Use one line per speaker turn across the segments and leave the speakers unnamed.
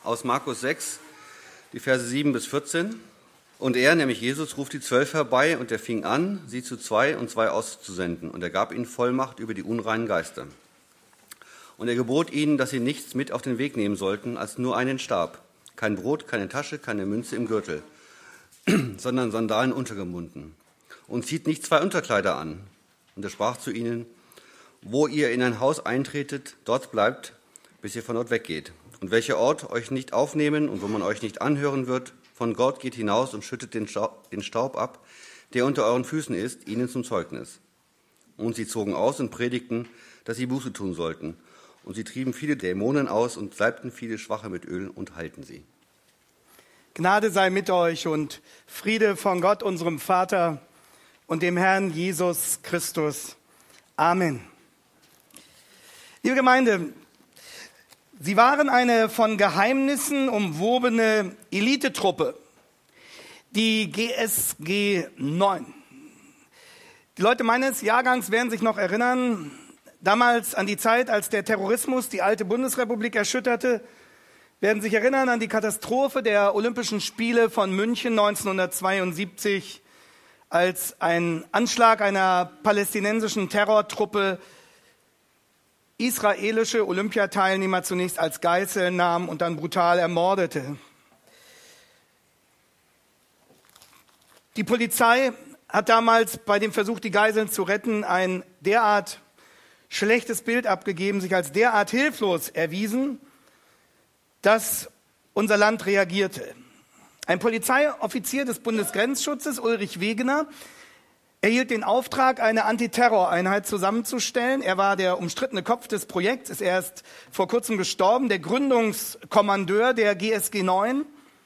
aus Markus 6, die Verse 7 bis 14. Und er, nämlich Jesus, ruft die 12 herbei, und er fing an, sie zu 2 und 2 auszusenden. Und er gab ihnen Vollmacht über die unreinen Geister. Und er gebot ihnen, dass sie nichts mit auf den Weg nehmen sollten, als nur einen Stab. Kein Brot, keine Tasche, keine Münze im Gürtel, sondern Sandalen untergebunden. Und zieht nicht 2 Unterkleider an. Und er sprach zu ihnen: Wo ihr in ein Haus eintretet, dort bleibt, bis ihr von dort weggeht. Und welcher Ort euch nicht aufnehmen und wo man euch nicht anhören wird, von Gott geht hinaus und schüttet den Staub ab, der unter euren Füßen ist, ihnen zum Zeugnis. Und sie zogen aus und predigten, dass sie Buße tun sollten. Und sie trieben viele Dämonen aus und salbten viele Schwache mit Öl und heilten sie.
Gnade sei mit euch und Friede von Gott, unserem Vater und dem Herrn Jesus Christus. Amen. Liebe Gemeinde, Sie waren eine von Geheimnissen umwobene Elitetruppe, die GSG 9. Die Leute meines Jahrgangs werden sich noch erinnern, damals an die Zeit, als der Terrorismus die alte Bundesrepublik erschütterte, werden sich erinnern an die Katastrophe der Olympischen Spiele von München 1972, als ein Anschlag einer palästinensischen Terrortruppe israelische Olympiateilnehmer zunächst als Geiseln nahm und dann brutal ermordete. Die Polizei hat damals bei dem Versuch, die Geiseln zu retten, ein derart schlechtes Bild abgegeben, sich als derart hilflos erwiesen, dass unser Land reagierte. Ein Polizeioffizier des Bundesgrenzschutzes, Ulrich Wegener, erhielt den Auftrag, eine Antiterroreinheit zusammenzustellen. Er war der umstrittene Kopf des Projekts, ist erst vor kurzem gestorben, der Gründungskommandeur der GSG 9.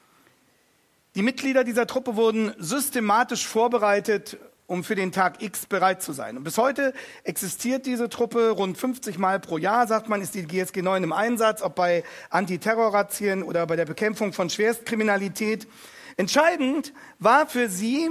Die Mitglieder dieser Truppe wurden systematisch vorbereitet, um für den Tag X bereit zu sein. Und bis heute existiert diese Truppe rund 50 Mal pro Jahr, sagt man, ist die GSG 9 im Einsatz, ob bei Antiterrorrazzien oder bei der Bekämpfung von Schwerstkriminalität. Entscheidend war für sie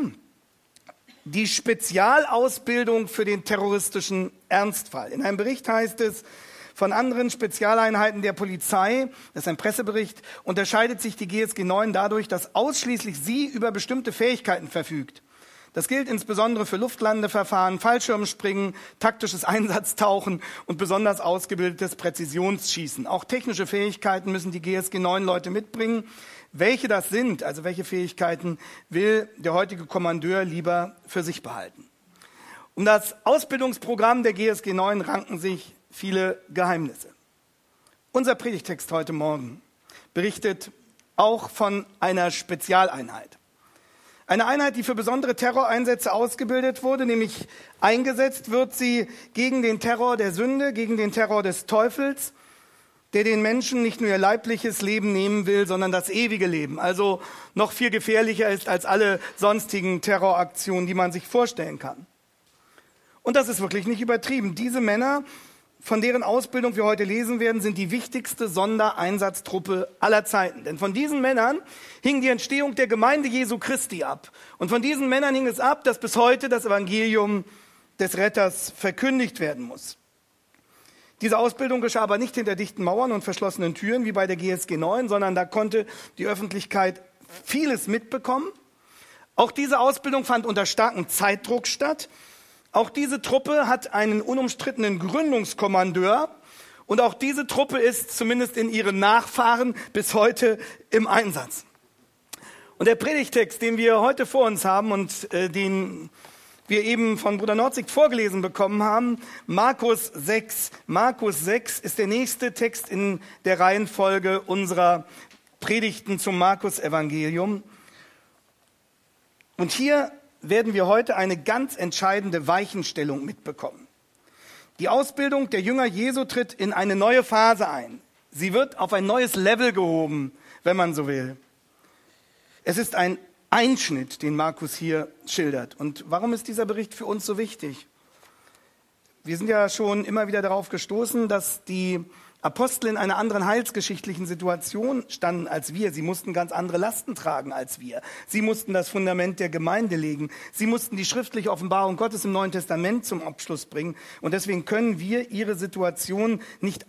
die Spezialausbildung für den terroristischen Ernstfall. In einem Bericht heißt es, von anderen Spezialeinheiten der Polizei, das ist ein Pressebericht, unterscheidet sich die GSG 9 dadurch, dass ausschließlich sie über bestimmte Fähigkeiten verfügt. Das gilt insbesondere für Luftlandeverfahren, Fallschirmspringen, taktisches Einsatztauchen und besonders ausgebildetes Präzisionsschießen. Auch technische Fähigkeiten müssen die GSG 9 Leute mitbringen. Welche das sind, also welche Fähigkeiten, will der heutige Kommandeur lieber für sich behalten. Um das Ausbildungsprogramm der GSG 9 ranken sich viele Geheimnisse. Unser Predigtext heute Morgen berichtet auch von einer Spezialeinheit. Eine Einheit, die für besondere Terroreinsätze ausgebildet wurde, nämlich eingesetzt wird sie gegen den Terror der Sünde, gegen den Terror des Teufels, der den Menschen nicht nur ihr leibliches Leben nehmen will, sondern das ewige Leben. Also noch viel gefährlicher ist als alle sonstigen Terroraktionen, die man sich vorstellen kann. Und das ist wirklich nicht übertrieben. Diese Männer, von deren Ausbildung wir heute lesen werden, sind die wichtigste Sondereinsatztruppe aller Zeiten. Denn von diesen Männern hing die Entstehung der Gemeinde Jesu Christi ab. Und von diesen Männern hing es ab, dass bis heute das Evangelium des Retters verkündigt werden muss. Diese Ausbildung geschah aber nicht hinter dichten Mauern und verschlossenen Türen wie bei der GSG 9, sondern da konnte die Öffentlichkeit vieles mitbekommen. Auch diese Ausbildung fand unter starkem Zeitdruck statt. Auch diese Truppe hat einen unumstrittenen Gründungskommandeur und auch diese Truppe ist zumindest in ihren Nachfahren bis heute im Einsatz. Und der Predigtext, den wir heute vor uns haben und den wir eben von Bruder Norzig vorgelesen bekommen haben, Markus 6. Markus 6 ist der nächste Text in der Reihenfolge unserer Predigten zum Markus-Evangelium. Und hier werden wir heute eine ganz entscheidende Weichenstellung mitbekommen. Die Ausbildung der Jünger Jesu tritt in eine neue Phase ein. Sie wird auf ein neues Level gehoben, wenn man so will. Es ist ein Einschnitt, den Markus hier schildert. Und warum ist dieser Bericht für uns so wichtig? Wir sind ja schon immer wieder darauf gestoßen, dass die Apostel in einer anderen heilsgeschichtlichen Situation standen als wir. Sie mussten ganz andere Lasten tragen als wir. Sie mussten das Fundament der Gemeinde legen. Sie mussten die schriftliche Offenbarung Gottes im Neuen Testament zum Abschluss bringen. Und deswegen können wir ihre Situation nicht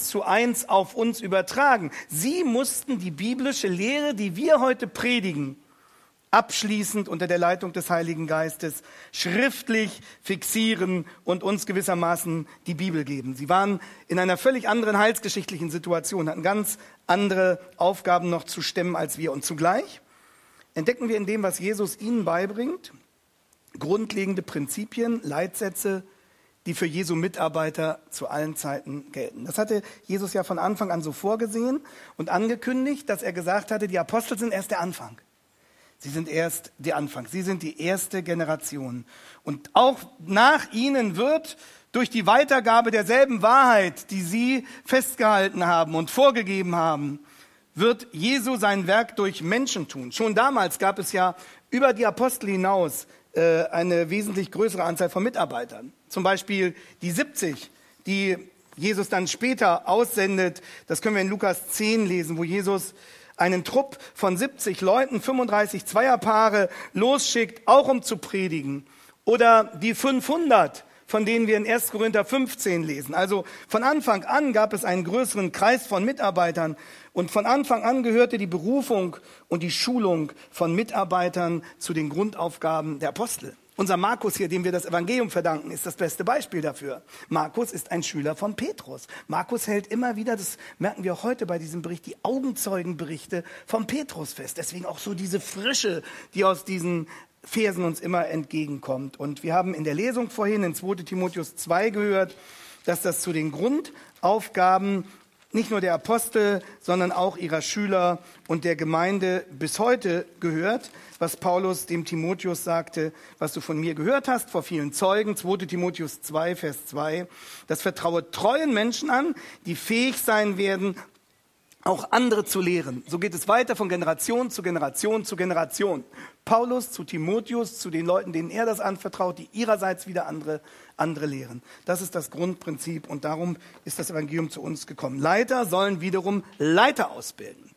1:1 auf uns übertragen. Sie mussten die biblische Lehre, die wir heute predigen, abschließend unter der Leitung des Heiligen Geistes schriftlich fixieren und uns gewissermaßen die Bibel geben. Sie waren in einer völlig anderen heilsgeschichtlichen Situation, hatten ganz andere Aufgaben noch zu stemmen als wir. Und zugleich entdecken wir in dem, was Jesus ihnen beibringt, grundlegende Prinzipien, Leitsätze, die für Jesu Mitarbeiter zu allen Zeiten gelten. Das hatte Jesus ja von Anfang an so vorgesehen und angekündigt, dass er gesagt hatte, die Apostel sind erst der Anfang. Sie sind erst der Anfang. Sie sind die erste Generation. Und auch nach ihnen wird durch die Weitergabe derselben Wahrheit, die sie festgehalten haben und vorgegeben haben, wird Jesu sein Werk durch Menschen tun. Schon damals gab es ja über die Apostel hinaus eine wesentlich größere Anzahl von Mitarbeitern. Zum Beispiel die 70, die Jesus dann später aussendet. Das können wir in Lukas 10 lesen, wo Jesus einen Trupp von 70 Leuten, 35 Zweierpaare losschickt, auch um zu predigen. Oder die 500, von denen wir in 1. Korinther 15 lesen. Also von Anfang an gab es einen größeren Kreis von Mitarbeitern und von Anfang an gehörte die Berufung und die Schulung von Mitarbeitern zu den Grundaufgaben der Apostel. Unser Markus hier, dem wir das Evangelium verdanken, ist das beste Beispiel dafür. Markus ist ein Schüler von Petrus. Markus hält immer wieder, das merken wir auch heute bei diesem Bericht, die Augenzeugenberichte von Petrus fest. Deswegen auch so diese Frische, die aus diesen Versen uns immer entgegenkommt. Und wir haben in der Lesung vorhin in 2. Timotheus 2 gehört, dass das zu den Grundaufgaben nicht nur der Apostel, sondern auch ihrer Schüler und der Gemeinde bis heute gehört, was Paulus dem Timotheus sagte, was du von mir gehört hast vor vielen Zeugen, 2. Timotheus 2, Vers 2, das vertraue treuen Menschen an, die fähig sein werden, auch andere zu lehren. So geht es weiter von Generation zu Generation zu Generation. Paulus zu Timotheus, zu den Leuten, denen er das anvertraut, die ihrerseits wieder andere lehren. Das ist das Grundprinzip und darum ist das Evangelium zu uns gekommen. Leiter sollen wiederum Leiter ausbilden.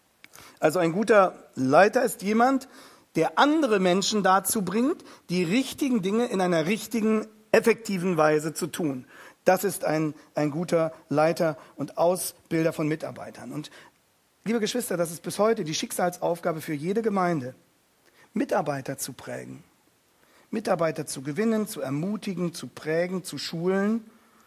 Also ein guter Leiter ist jemand, der andere Menschen dazu bringt, die richtigen Dinge in einer richtigen, effektiven Weise zu tun. Das ist ein guter Leiter und Ausbilder von Mitarbeitern. Und liebe Geschwister, das ist bis heute die Schicksalsaufgabe für jede Gemeinde, Mitarbeiter zu prägen, Mitarbeiter zu gewinnen, zu ermutigen, zu prägen, zu schulen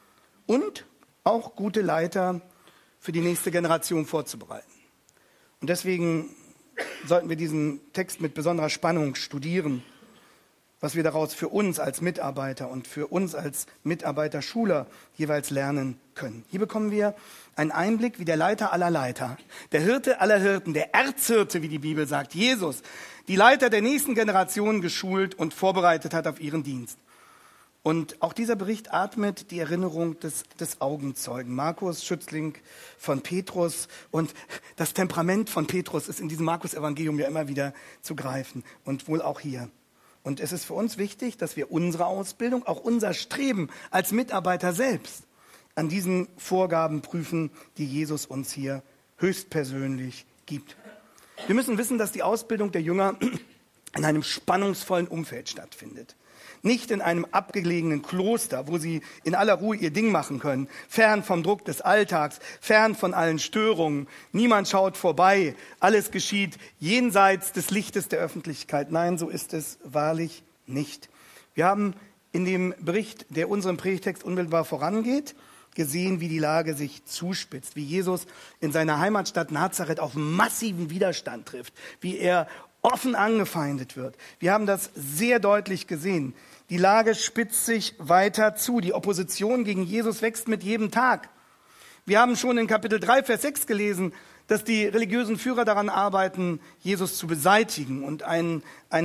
und auch gute Leiter für die nächste Generation vorzubereiten. Und deswegen sollten wir diesen Text mit besonderer Spannung studieren, was wir daraus für uns als Mitarbeiter und für uns als Mitarbeiter-Schuler jeweils lernen können. Hier bekommen wir einen Einblick, wie der Leiter aller Leiter, der Hirte aller Hirten, der Erzhirte, wie die Bibel sagt, Jesus, die Leiter der nächsten Generation geschult und vorbereitet hat auf ihren Dienst. Und auch dieser Bericht atmet die Erinnerung des Augenzeugen, Markus, Schützling von Petrus. Und das Temperament von Petrus ist in diesem Markus-Evangelium ja immer wieder zu greifen und wohl auch hier. Und es ist für uns wichtig, dass wir unsere Ausbildung, auch unser Streben als Mitarbeiter selbst an diesen Vorgaben prüfen, die Jesus uns hier höchstpersönlich gibt. Wir müssen wissen, dass die Ausbildung der Jünger in einem spannungsvollen Umfeld stattfindet. Nicht in einem abgelegenen Kloster, wo sie in aller Ruhe ihr Ding machen können, fern vom Druck des Alltags, fern von allen Störungen. Niemand schaut vorbei, alles geschieht jenseits des Lichtes der Öffentlichkeit. Nein, so ist es wahrlich nicht. Wir haben in dem Bericht, der unserem Predigtext unmittelbar vorangeht, gesehen, wie die Lage sich zuspitzt, wie Jesus in seiner Heimatstadt Nazareth auf massiven Widerstand trifft, wie er offen angefeindet wird. Wir haben das sehr deutlich gesehen. Die Lage spitzt sich weiter zu. Die Opposition gegen Jesus wächst mit jedem Tag. Wir haben schon in Kapitel 3, Vers 6 gelesen, dass die religiösen Führer daran arbeiten, Jesus zu beseitigen und einen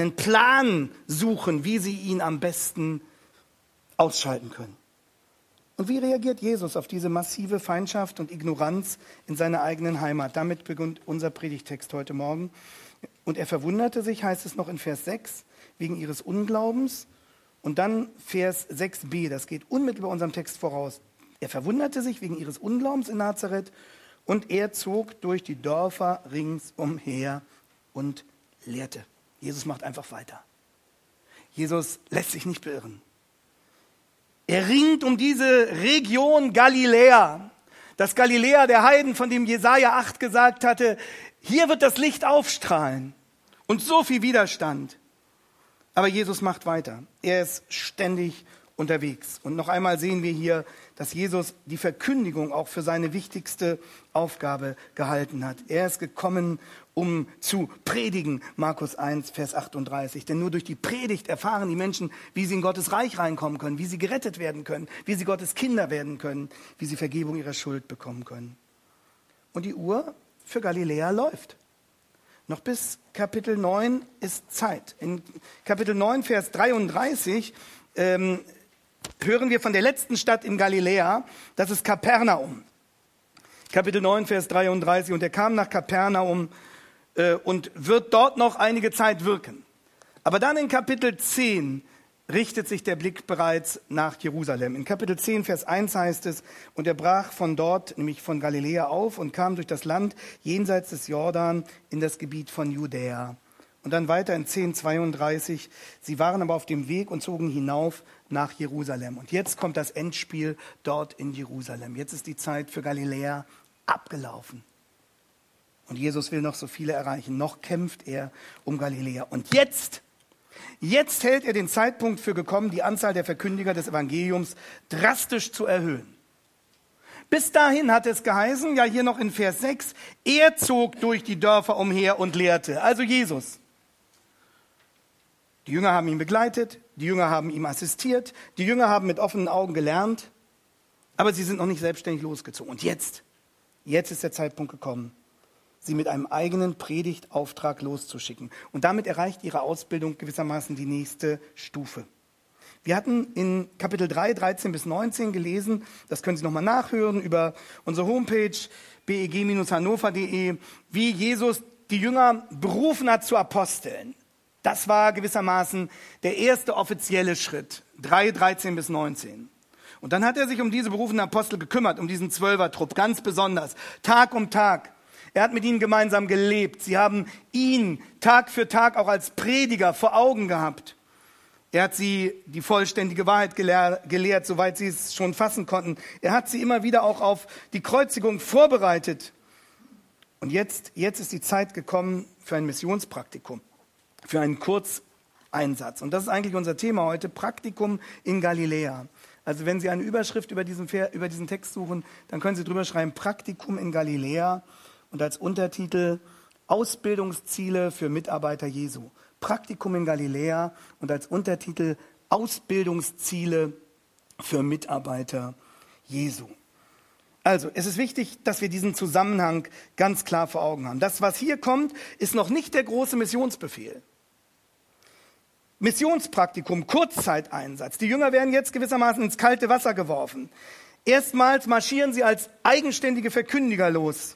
Plan suchen, wie sie ihn am besten ausschalten können. Und wie reagiert Jesus auf diese massive Feindschaft und Ignoranz in seiner eigenen Heimat? Damit beginnt unser Predigtext heute Morgen. Und er verwunderte sich, heißt es noch in Vers 6, wegen ihres Unglaubens. Und dann Vers 6b, das geht unmittelbar unserem Text voraus. Er verwunderte sich wegen ihres Unglaubens in Nazareth und er zog durch die Dörfer ringsumher und lehrte. Jesus macht einfach weiter. Jesus lässt sich nicht beirren. Er ringt um diese Region Galiläa. Das Galiläa der Heiden, von dem Jesaja 8 gesagt hatte, hier wird das Licht aufstrahlen. Und so viel Widerstand. Aber Jesus macht weiter. Er ist ständig unterwegs. Und noch einmal sehen wir hier, dass Jesus die Verkündigung auch für seine wichtigste Aufgabe gehalten hat. Er ist gekommen, um zu predigen, Markus 1, Vers 38. Denn nur durch die Predigt erfahren die Menschen, wie sie in Gottes Reich reinkommen können, wie sie gerettet werden können, wie sie Gottes Kinder werden können, wie sie Vergebung ihrer Schuld bekommen können. Und die Uhr für Galiläa läuft. Noch bis Kapitel 9 ist Zeit. In Kapitel 9, Vers 33 hören wir von der letzten Stadt in Galiläa, das ist Kapernaum. Kapitel 9, Vers 33. Und er kam nach Kapernaum und wird dort noch einige Zeit wirken. Aber dann in Kapitel 10 richtet sich der Blick bereits nach Jerusalem. In Kapitel 10, Vers 1 heißt es, und er brach von dort, nämlich von Galiläa auf und kam durch das Land jenseits des Jordan in das Gebiet von Judäa. Und dann weiter in 10, 32, sie waren aber auf dem Weg und zogen hinauf nach Jerusalem. Und jetzt kommt das Endspiel dort in Jerusalem. Jetzt ist die Zeit für Galiläa abgelaufen. Und Jesus will noch so viele erreichen. Noch kämpft er um Galiläa. Und jetzt hält er den Zeitpunkt für gekommen, die Anzahl der Verkündiger des Evangeliums drastisch zu erhöhen. Bis dahin hat es geheißen, ja hier noch in Vers 6, er zog durch die Dörfer umher und lehrte. Also Jesus. Die Jünger haben ihn begleitet, die Jünger haben ihm assistiert, die Jünger haben mit offenen Augen gelernt, aber sie sind noch nicht selbstständig losgezogen. Und jetzt ist der Zeitpunkt gekommen, sie mit einem eigenen Predigtauftrag loszuschicken. Und damit erreicht ihre Ausbildung gewissermaßen die nächste Stufe. Wir hatten in Kapitel 3, 13 bis 19 gelesen, das können Sie nochmal nachhören über unsere Homepage beg-hannover.de, wie Jesus die Jünger berufen hat zu Aposteln. Das war gewissermaßen der erste offizielle Schritt, 3, 13 bis 19. Und dann hat er sich um diese berufenen Apostel gekümmert, um diesen Zwölfertrupp, ganz besonders, Tag um Tag. Er hat mit ihnen gemeinsam gelebt. Sie haben ihn Tag für Tag auch als Prediger vor Augen gehabt. Er hat sie die vollständige Wahrheit gelehrt, soweit sie es schon fassen konnten. Er hat sie immer wieder auch auf die Kreuzigung vorbereitet. Und jetzt ist die Zeit gekommen für ein Missionspraktikum, für einen Kurzeinsatz. Und das ist eigentlich unser Thema heute, Praktikum in Galiläa. Also wenn Sie eine Überschrift über diesen Text suchen, dann können Sie drüber schreiben, Praktikum in Galiläa und als Untertitel Ausbildungsziele für Mitarbeiter Jesu. Praktikum in Galiläa und als Untertitel Ausbildungsziele für Mitarbeiter Jesu. Also, es ist wichtig, dass wir diesen Zusammenhang ganz klar vor Augen haben. Das, was hier kommt, ist noch nicht der große Missionsbefehl. Missionspraktikum, Kurzzeiteinsatz. Die Jünger werden jetzt gewissermaßen ins kalte Wasser geworfen. Erstmals marschieren sie als eigenständige Verkündiger los.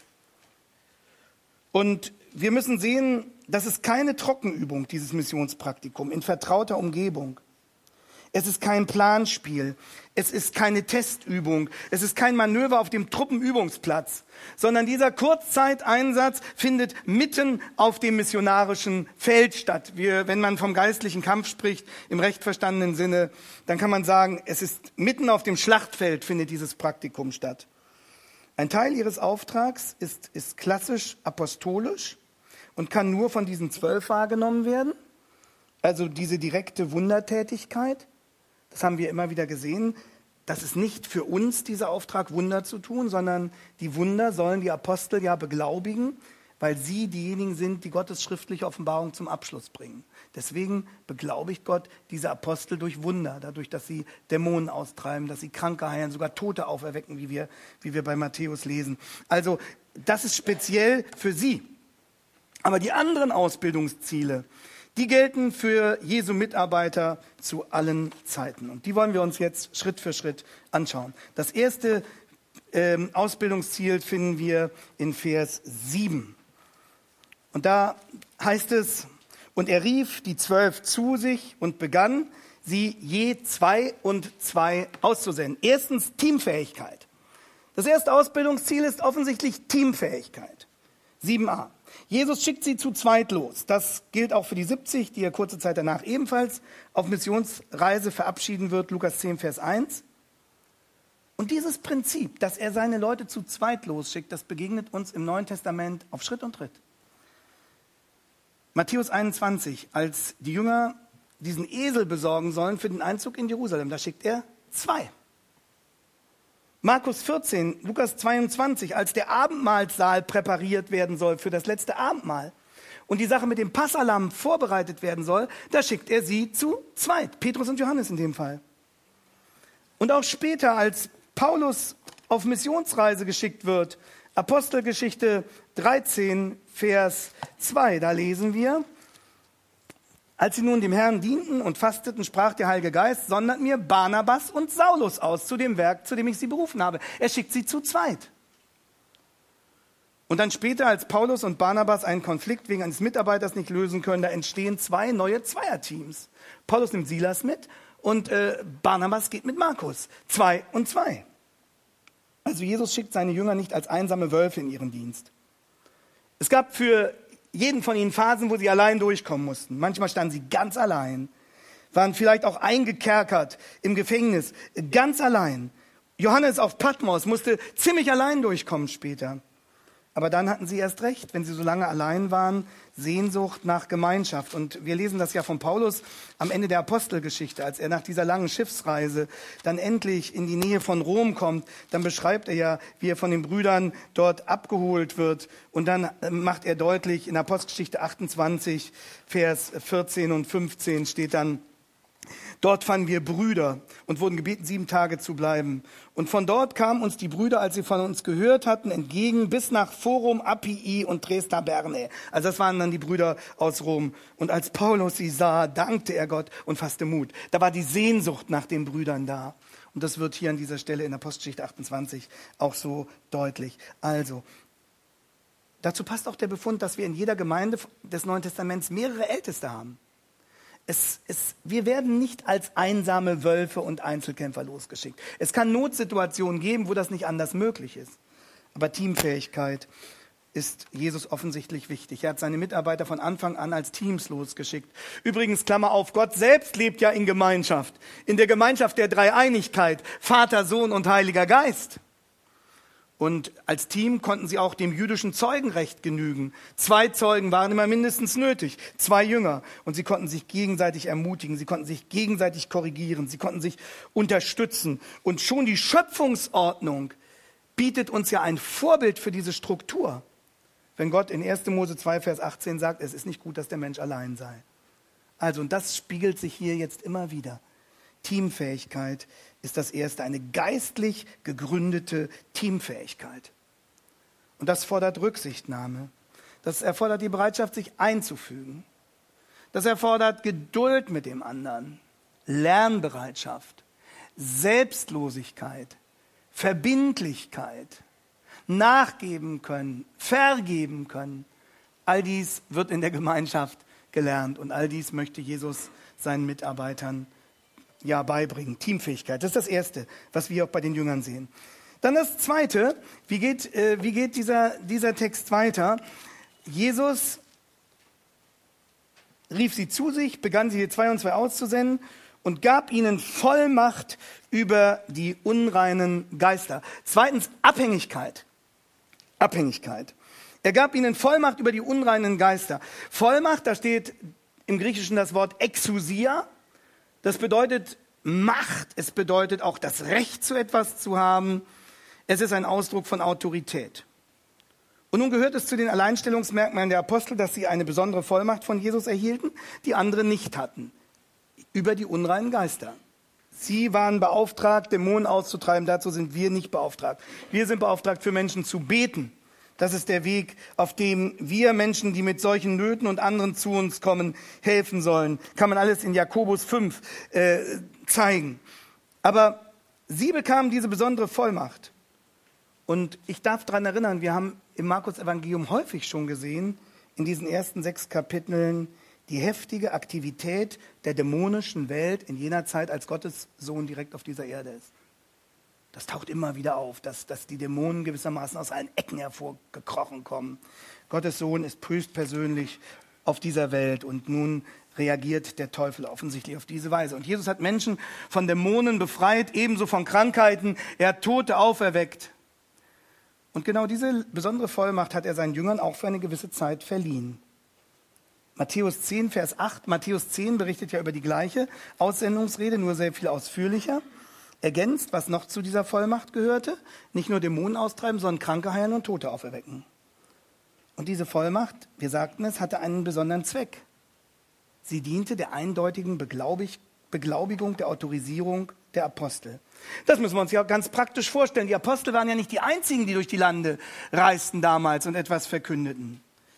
Und wir müssen sehen, das ist keine Trockenübung, dieses Missionspraktikum, in vertrauter Umgebung. Es ist kein Planspiel, es ist keine Testübung, es ist kein Manöver auf dem Truppenübungsplatz, sondern dieser Kurzzeiteinsatz findet mitten auf dem missionarischen Feld statt. Wenn man vom geistlichen Kampf spricht, im recht verstandenen Sinne, dann kann man sagen, es ist mitten auf dem Schlachtfeld findet dieses Praktikum statt. Ein Teil ihres Auftrags ist klassisch apostolisch und kann nur von diesen 12 wahrgenommen werden. Also diese direkte Wundertätigkeit, das haben wir immer wieder gesehen. Das ist nicht für uns dieser Auftrag, Wunder zu tun, sondern die Wunder sollen die Apostel ja beglaubigen, weil sie diejenigen sind, die Gottes schriftliche Offenbarung zum Abschluss bringen. Deswegen beglaubigt Gott diese Apostel durch Wunder, dadurch, dass sie Dämonen austreiben, dass sie Kranke heilen, sogar Tote auferwecken, wie wir bei Matthäus lesen. Also das ist speziell für sie. Aber die anderen Ausbildungsziele, die gelten für Jesu Mitarbeiter zu allen Zeiten. Und die wollen wir uns jetzt Schritt für Schritt anschauen. Das erste Ausbildungsziel finden wir in Vers 7. Und da heißt es, und er rief die 12 zu sich und begann, sie je 2 und 2 auszusenden. Erstens Teamfähigkeit. Das erste Ausbildungsziel ist offensichtlich Teamfähigkeit. 7a. Jesus schickt sie zu zweit los. Das gilt auch für die 70, die er kurze Zeit danach ebenfalls auf Missionsreise verabschieden wird. Lukas 10, Vers 1. Und dieses Prinzip, dass er seine Leute zu zweit losschickt, das begegnet uns im Neuen Testament auf Schritt und Tritt. Matthäus 21, als die Jünger diesen Esel besorgen sollen für den Einzug in Jerusalem, da schickt er 2. Markus 14, Lukas 22, als der Abendmahlsaal präpariert werden soll für das letzte Abendmahl und die Sache mit dem Passahlamm vorbereitet werden soll, da schickt er sie zu 2, Petrus und Johannes in dem Fall. Und auch später, als Paulus auf Missionsreise geschickt wird, Apostelgeschichte 13, Vers 2, da lesen wir: Als sie nun dem Herrn dienten und fasteten, sprach der Heilige Geist: Sondert mir Barnabas und Saulus aus zu dem Werk, zu dem ich sie berufen habe. Er schickt sie zu zweit. Und dann später, als Paulus und Barnabas einen Konflikt wegen eines Mitarbeiters nicht lösen können, da entstehen 2 neue Zweierteams. Paulus nimmt Silas mit und Barnabas geht mit Markus. 2 und 2. Also Jesus schickt seine Jünger nicht als einsame Wölfe in ihren Dienst. Es gab für jeden von ihnen Phasen, wo sie allein durchkommen mussten. Manchmal standen sie ganz allein, waren vielleicht auch eingekerkert im Gefängnis, ganz allein. Johannes auf Patmos musste ziemlich allein durchkommen später. Aber dann hatten sie erst recht, wenn sie so lange allein waren, Sehnsucht nach Gemeinschaft. Und wir lesen das ja von Paulus am Ende der Apostelgeschichte, als er nach dieser langen Schiffsreise dann endlich in die Nähe von Rom kommt. Dann beschreibt er ja, wie er von den Brüdern dort abgeholt wird. Und dann macht er deutlich, in Apostelgeschichte 28, Vers 14 und 15 steht dann: Dort fanden wir Brüder und wurden gebeten, 7 Tage zu bleiben. Und von dort kamen uns die Brüder, als sie von uns gehört hatten, entgegen bis nach Forum Appii und Dresda Berne. Also das waren dann die Brüder aus Rom. Und als Paulus sie sah, dankte er Gott und fasste Mut. Da war die Sehnsucht nach den Brüdern da. Und das wird hier an dieser Stelle in Apostelgeschichte 28 auch so deutlich. Also, dazu passt auch der Befund, dass wir in jeder Gemeinde des Neuen Testaments mehrere Älteste haben. Wir werden nicht als einsame Wölfe und Einzelkämpfer losgeschickt. Es kann Notsituationen geben, wo das nicht anders möglich ist. Aber Teamfähigkeit ist Jesus offensichtlich wichtig. Er hat seine Mitarbeiter von Anfang an als Teams losgeschickt. Übrigens, Klammer auf, Gott selbst lebt ja in Gemeinschaft. In der Gemeinschaft der Dreieinigkeit, Vater, Sohn und Heiliger Geist. Und als Team konnten sie auch dem jüdischen Zeugenrecht genügen. 2 Zeugen waren immer mindestens nötig, 2 Jünger. Und sie konnten sich gegenseitig ermutigen, sie konnten sich gegenseitig korrigieren, sie konnten sich unterstützen. Und schon die Schöpfungsordnung bietet uns ja ein Vorbild für diese Struktur. Wenn Gott in 1. Mose 2, Vers 18 sagt, es ist nicht gut, dass der Mensch allein sei. Also, und das spiegelt sich hier jetzt immer wieder. Teamfähigkeit ist das Erste, eine geistlich gegründete Teamfähigkeit. Und das fordert Rücksichtnahme. Das erfordert die Bereitschaft, sich einzufügen. Das erfordert Geduld mit dem anderen, Lernbereitschaft, Selbstlosigkeit, Verbindlichkeit, nachgeben können, vergeben können. All dies wird in der Gemeinschaft gelernt und all dies möchte Jesus seinen Mitarbeitern beibringen. Teamfähigkeit, das ist das Erste, was wir auch bei den Jüngern sehen. Dann das Zweite, wie geht dieser Text weiter? Jesus rief sie zu sich, begann sie 2 und 2 auszusenden und gab ihnen Vollmacht über die unreinen Geister. Zweitens Abhängigkeit. Er gab ihnen Vollmacht über die unreinen Geister. Vollmacht, da steht im Griechischen das Wort Exousia. Das bedeutet Macht, es bedeutet auch das Recht, zu etwas zu haben. Es ist ein Ausdruck von Autorität. Und nun gehört es zu den Alleinstellungsmerkmalen der Apostel, dass sie eine besondere Vollmacht von Jesus erhielten, die andere nicht hatten, über die unreinen Geister. Sie waren beauftragt, Dämonen auszutreiben, dazu sind wir nicht beauftragt. Wir sind beauftragt, für Menschen zu beten. Das ist der Weg, auf dem wir Menschen, die mit solchen Nöten und anderen zu uns kommen, helfen sollen. Kann man alles in Jakobus 5 zeigen. Aber sie bekamen diese besondere Vollmacht. Und ich darf daran erinnern, wir haben im Markus-Evangelium häufig schon gesehen, in diesen ersten 6 Kapiteln, die heftige Aktivität der dämonischen Welt in jener Zeit, als Gottes Sohn direkt auf dieser Erde ist. Das taucht immer wieder auf, dass die Dämonen gewissermaßen aus allen Ecken hervorgekrochen kommen. Gottes Sohn ist höchstpersönlich auf dieser Welt und nun reagiert der Teufel offensichtlich auf diese Weise. Und Jesus hat Menschen von Dämonen befreit, ebenso von Krankheiten. Er hat Tote auferweckt. Und genau diese besondere Vollmacht hat er seinen Jüngern auch für eine gewisse Zeit verliehen. Matthäus 10, Vers 8. Matthäus 10 berichtet ja über die gleiche Aussendungsrede, nur sehr viel ausführlicher. Ergänzt, was noch zu dieser Vollmacht gehörte, nicht nur Dämonen austreiben, sondern Kranke heilen und Tote auferwecken. Und diese Vollmacht, wir sagten es, hatte einen besonderen Zweck. Sie diente der eindeutigen Beglaubigung der Autorisierung der Apostel. Das müssen wir uns ja ganz praktisch vorstellen. Die Apostel waren ja nicht die einzigen, die durch die Lande reisten damals und etwas verkündeten.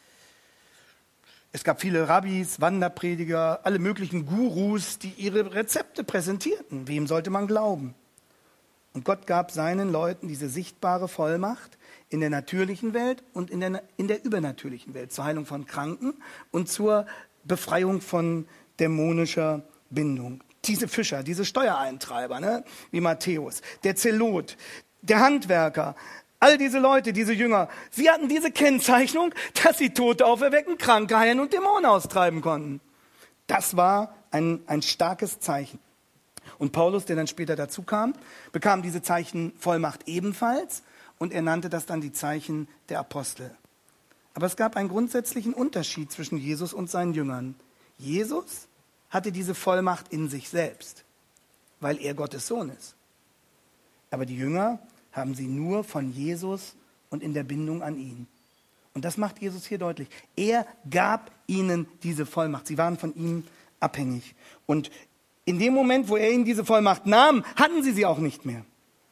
Es gab viele Rabbis, Wanderprediger, alle möglichen Gurus, die ihre Rezepte präsentierten. Wem sollte man glauben? Und Gott gab seinen Leuten diese sichtbare Vollmacht in der natürlichen Welt und in der übernatürlichen Welt, zur Heilung von Kranken und zur Befreiung von dämonischer Bindung. Diese Fischer, diese Steuereintreiber, wie Matthäus, der Zelot, der Handwerker, all diese Leute, diese Jünger, sie hatten diese Kennzeichnung, dass sie Tote auferwecken, Kranke heilen und Dämonen austreiben konnten. Das war ein starkes Zeichen. Und Paulus, der dann später dazu kam, bekam diese Zeichenvollmacht ebenfalls und er nannte das dann die Zeichen der Apostel. Aber es gab einen grundsätzlichen Unterschied zwischen Jesus und seinen Jüngern. Jesus hatte diese Vollmacht in sich selbst, weil er Gottes Sohn ist. Aber die Jünger haben sie nur von Jesus und in der Bindung an ihn. Und das macht Jesus hier deutlich. Er gab ihnen diese Vollmacht. Sie waren von ihm abhängig. Und in dem Moment, wo er ihnen diese Vollmacht nahm, hatten sie auch nicht mehr.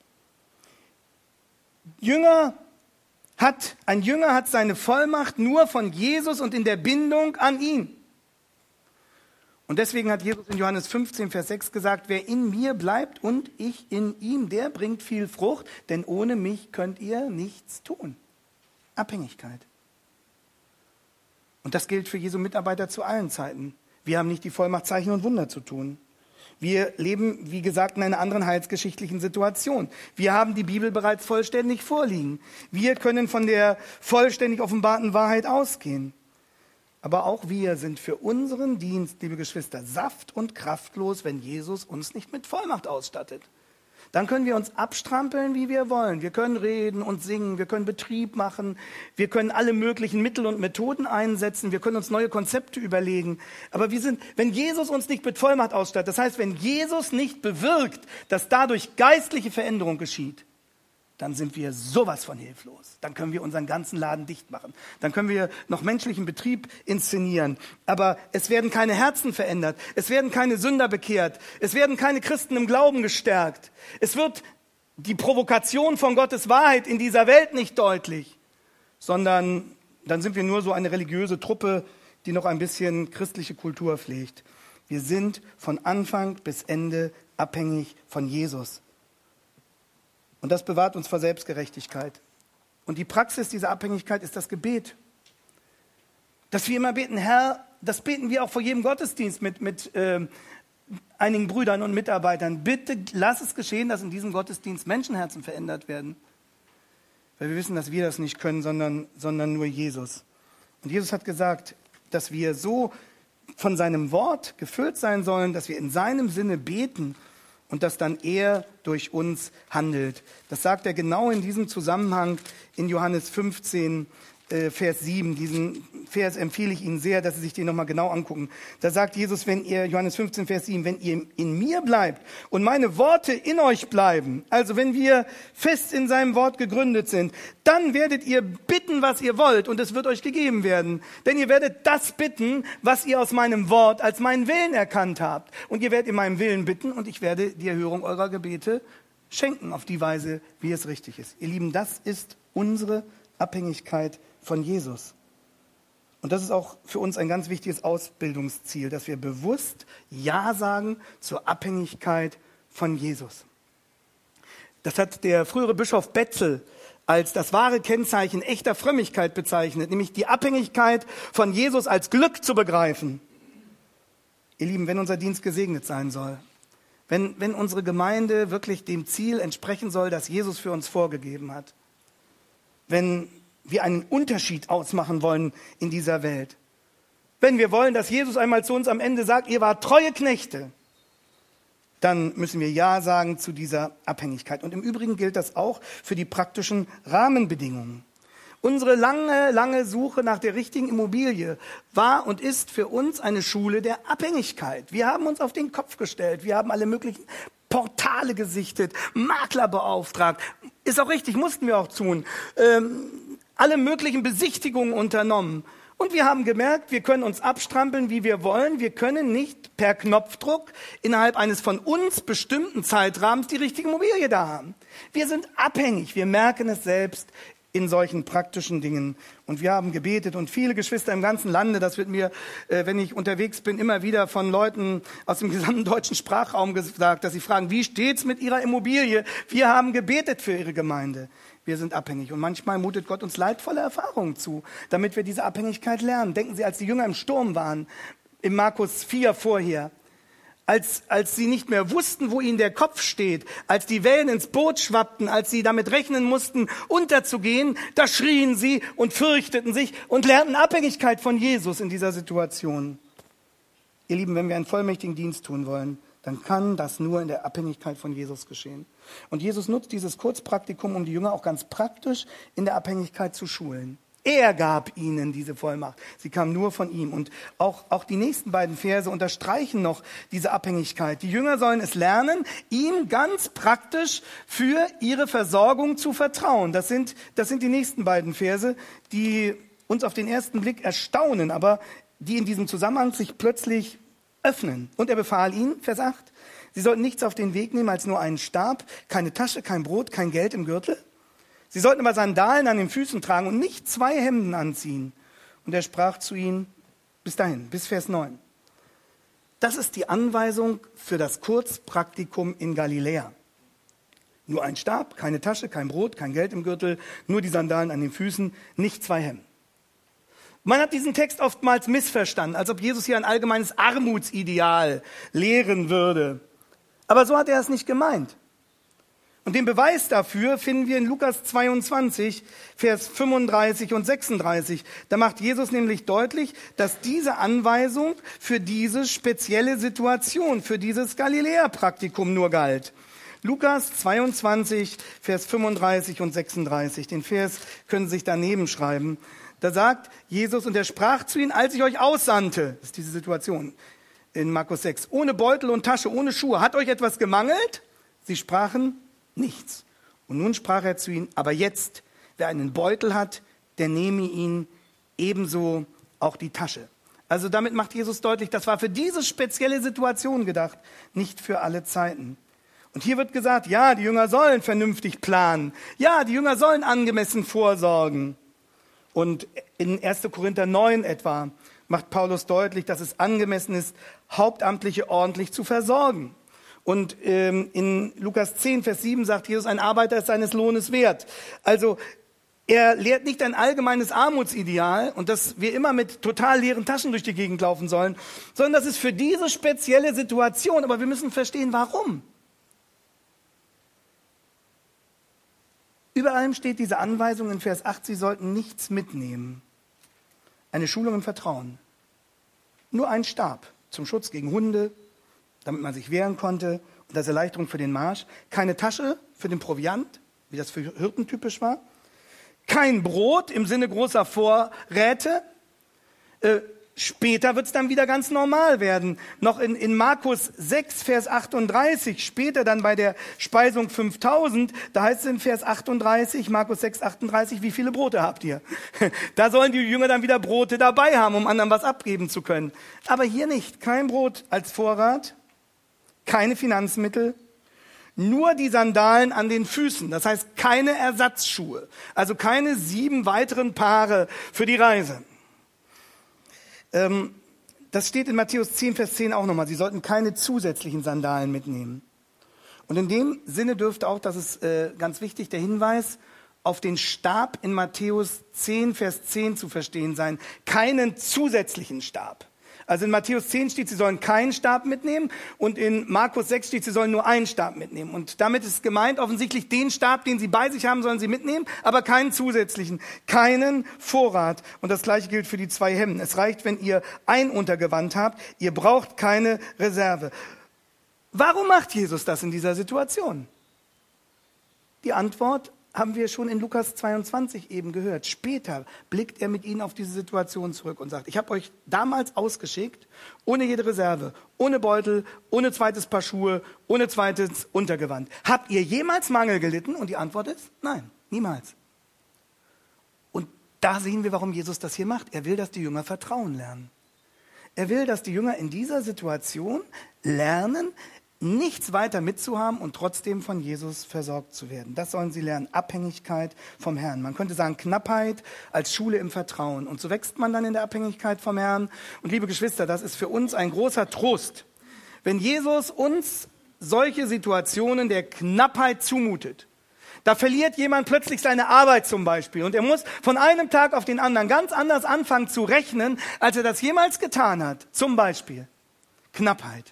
Ein Jünger hat seine Vollmacht nur von Jesus und in der Bindung an ihn. Und deswegen hat Jesus in Johannes 15, Vers 6 gesagt, wer in mir bleibt und ich in ihm, der bringt viel Frucht, denn ohne mich könnt ihr nichts tun. Abhängigkeit. Und das gilt für Jesu Mitarbeiter zu allen Zeiten. Wir haben nicht die Vollmacht, Zeichen und Wunder zu tun. Wir leben, wie gesagt, in einer anderen heilsgeschichtlichen Situation. Wir haben die Bibel bereits vollständig vorliegen. Wir können von der vollständig offenbarten Wahrheit ausgehen. Aber auch wir sind für unseren Dienst, liebe Geschwister, saft- und kraftlos, wenn Jesus uns nicht mit Vollmacht ausstattet. Dann können wir uns abstrampeln, wie wir wollen. Wir können reden und singen, wir können Betrieb machen, wir können alle möglichen Mittel und Methoden einsetzen, wir können uns neue Konzepte überlegen. Aber wenn Jesus uns nicht mit Vollmacht ausstattet, das heißt, wenn Jesus nicht bewirkt, dass dadurch geistliche Veränderung geschieht, dann sind wir sowas von hilflos. Dann können wir unseren ganzen Laden dicht machen. Dann können wir noch menschlichen Betrieb inszenieren. Aber es werden keine Herzen verändert. Es werden keine Sünder bekehrt. Es werden keine Christen im Glauben gestärkt. Es wird die Provokation von Gottes Wahrheit in dieser Welt nicht deutlich, sondern dann sind wir nur so eine religiöse Truppe, die noch ein bisschen christliche Kultur pflegt. Wir sind von Anfang bis Ende abhängig von Jesus. Und das bewahrt uns vor Selbstgerechtigkeit. Und die Praxis dieser Abhängigkeit ist das Gebet. Dass wir immer beten, Herr, das beten wir auch vor jedem Gottesdienst mit einigen Brüdern und Mitarbeitern. Bitte lass es geschehen, dass in diesem Gottesdienst Menschenherzen verändert werden. Weil wir wissen, dass wir das nicht können, sondern nur Jesus. Und Jesus hat gesagt, dass wir so von seinem Wort gefüllt sein sollen, dass wir in seinem Sinne beten und dass dann er durch uns handelt. Das sagt er genau in diesem Zusammenhang in Johannes 15, Vers 7. Diesen Vers empfehle ich Ihnen sehr, dass Sie sich den nochmal genau angucken. Da sagt Jesus, Johannes 15, Vers 7, wenn ihr in mir bleibt und meine Worte in euch bleiben, also wenn wir fest in seinem Wort gegründet sind, dann werdet ihr bitten, was ihr wollt und es wird euch gegeben werden. Denn ihr werdet das bitten, was ihr aus meinem Wort als meinen Willen erkannt habt. Und ihr werdet in meinem Willen bitten und ich werde die Erhörung eurer Gebete schenken auf die Weise, wie es richtig ist. Ihr Lieben, das ist unsere Abhängigkeit von Jesus. Und das ist auch für uns ein ganz wichtiges Ausbildungsziel, dass wir bewusst Ja sagen zur Abhängigkeit von Jesus. Das hat der frühere Bischof Betzel als das wahre Kennzeichen echter Frömmigkeit bezeichnet, nämlich die Abhängigkeit von Jesus als Glück zu begreifen. Ihr Lieben, wenn unser Dienst gesegnet sein soll, wenn unsere Gemeinde wirklich dem Ziel entsprechen soll, das Jesus für uns vorgegeben hat, wenn wir einen Unterschied ausmachen wollen in dieser Welt, wenn wir wollen, dass Jesus einmal zu uns am Ende sagt, ihr wart treue Knechte, dann müssen wir Ja sagen zu dieser Abhängigkeit. Und im Übrigen gilt das auch für die praktischen Rahmenbedingungen. Unsere lange Suche nach der richtigen Immobilie war und ist für uns eine Schule der Abhängigkeit. Wir haben uns auf den Kopf gestellt, wir haben alle möglichen Portale gesichtet, Makler beauftragt. Ist auch richtig, mussten wir auch tun. Alle möglichen Besichtigungen unternommen. Und wir haben gemerkt, wir können uns abstrampeln, wie wir wollen. Wir können nicht per Knopfdruck innerhalb eines von uns bestimmten Zeitrahmens die richtige Immobilie da haben. Wir sind abhängig, wir merken es selbst in solchen praktischen Dingen. Und wir haben gebetet und viele Geschwister im ganzen Lande, das wird mir, wenn ich unterwegs bin, immer wieder von Leuten aus dem gesamten deutschen Sprachraum gesagt, dass sie fragen, wie steht's mit ihrer Immobilie? Wir haben gebetet für ihre Gemeinde. Wir sind abhängig. Und manchmal mutet Gott uns leidvolle Erfahrungen zu, damit wir diese Abhängigkeit lernen. Denken Sie, als die Jünger im Sturm waren, in Markus 4 vorher, als sie nicht mehr wussten, wo ihnen der Kopf steht, als die Wellen ins Boot schwappten, als sie damit rechnen mussten, unterzugehen, da schrien sie und fürchteten sich und lernten Abhängigkeit von Jesus in dieser Situation. Ihr Lieben, wenn wir einen vollmächtigen Dienst tun wollen, dann kann das nur in der Abhängigkeit von Jesus geschehen. Und Jesus nutzt dieses Kurzpraktikum, um die Jünger auch ganz praktisch in der Abhängigkeit zu schulen. Er gab ihnen diese Vollmacht. Sie kam nur von ihm. Und auch die nächsten beiden Verse unterstreichen noch diese Abhängigkeit. Die Jünger sollen es lernen, ihm ganz praktisch für ihre Versorgung zu vertrauen. Das sind die nächsten beiden Verse, die uns auf den ersten Blick erstaunen, aber die in diesem Zusammenhang sich plötzlich öffnen. Und er befahl ihnen, Vers 8, sie sollten nichts auf den Weg nehmen als nur einen Stab, keine Tasche, kein Brot, kein Geld im Gürtel. Sie sollten aber Sandalen an den Füßen tragen und nicht 2 Hemden anziehen. Und er sprach zu ihnen, bis dahin, bis Vers 9. Das ist die Anweisung für das Kurzpraktikum in Galiläa. Nur ein Stab, keine Tasche, kein Brot, kein Geld im Gürtel, nur die Sandalen an den Füßen, nicht 2 Hemden. Man hat diesen Text oftmals missverstanden, als ob Jesus hier ein allgemeines Armutsideal lehren würde. Aber so hat er es nicht gemeint. Und den Beweis dafür finden wir in Lukas 22, Vers 35 und 36. Da macht Jesus nämlich deutlich, dass diese Anweisung für diese spezielle Situation, für dieses Galiläa-Praktikum nur galt. Lukas 22, Vers 35 und 36. Den Vers können Sie sich daneben schreiben. Da sagt Jesus, und er sprach zu ihnen, als ich euch aussandte, das ist diese Situation in Markus 6, ohne Beutel und Tasche, ohne Schuhe, hat euch etwas gemangelt? Sie sprachen, nichts. Und nun sprach er zu ihnen, aber jetzt, wer einen Beutel hat, der nehme ihn, ebenso auch die Tasche. Also damit macht Jesus deutlich, das war für diese spezielle Situation gedacht, nicht für alle Zeiten. Und hier wird gesagt, ja, die Jünger sollen vernünftig planen. Ja, die Jünger sollen angemessen vorsorgen. Und in 1. Korinther 9 etwa macht Paulus deutlich, dass es angemessen ist, Hauptamtliche ordentlich zu versorgen. Und in Lukas 10, Vers 7 sagt Jesus, ein Arbeiter ist seines Lohnes wert. Also er lehrt nicht ein allgemeines Armutsideal und dass wir immer mit total leeren Taschen durch die Gegend laufen sollen, sondern das ist für diese spezielle Situation. Aber wir müssen verstehen, warum. Über allem steht diese Anweisung in Vers 8, sie sollten nichts mitnehmen. Eine Schulung im Vertrauen. Nur ein Stab zum Schutz gegen Hunde, damit man sich wehren konnte und als Erleichterung für den Marsch. Keine Tasche für den Proviant, wie das für Hirten typisch war. Kein Brot im Sinne großer Vorräte. Später wird es dann wieder ganz normal werden. Noch in Markus 6, Vers 38, später dann bei der Speisung 5000, da heißt es in Vers 38, Markus 6, 38, wie viele Brote habt ihr? Da sollen die Jünger dann wieder Brote dabei haben, um anderen was abgeben zu können. Aber hier nicht, kein Brot als Vorrat, keine Finanzmittel, nur die Sandalen an den Füßen. Das heißt keine Ersatzschuhe, also keine 7 weiteren Paare für die Reise. Das steht in Matthäus 10, Vers 10 auch nochmal. Sie sollten keine zusätzlichen Sandalen mitnehmen. Und in dem Sinne dürfte auch, das ist ganz wichtig, der Hinweis auf den Stab in Matthäus 10, Vers 10 zu verstehen sein. Keinen zusätzlichen Stab. Also in Matthäus 10 steht, sie sollen keinen Stab mitnehmen und in Markus 6 steht, sie sollen nur einen Stab mitnehmen. Und damit ist gemeint, offensichtlich den Stab, den sie bei sich haben, sollen sie mitnehmen, aber keinen zusätzlichen, keinen Vorrat. Und das Gleiche gilt für die 2 Hemden. Es reicht, wenn ihr ein Untergewand habt, ihr braucht keine Reserve. Warum macht Jesus das in dieser Situation? Die Antwort haben wir schon in Lukas 22 eben gehört. Später blickt er mit ihnen auf diese Situation zurück und sagt, ich habe euch damals ausgeschickt, ohne jede Reserve, ohne Beutel, ohne zweites Paar Schuhe, ohne zweites Untergewand. Habt ihr jemals Mangel gelitten? Und die Antwort ist, nein, niemals. Und da sehen wir, warum Jesus das hier macht. Er will, dass die Jünger Vertrauen lernen. Er will, dass die Jünger in dieser Situation lernen, nichts weiter mitzuhaben und trotzdem von Jesus versorgt zu werden. Das sollen sie lernen, Abhängigkeit vom Herrn. Man könnte sagen, Knappheit als Schule im Vertrauen. Und so wächst man dann in der Abhängigkeit vom Herrn. Und liebe Geschwister, das ist für uns ein großer Trost, wenn Jesus uns solche Situationen der Knappheit zumutet. Da verliert jemand plötzlich seine Arbeit zum Beispiel und er muss von einem Tag auf den anderen ganz anders anfangen zu rechnen, als er das jemals getan hat. Zum Beispiel Knappheit.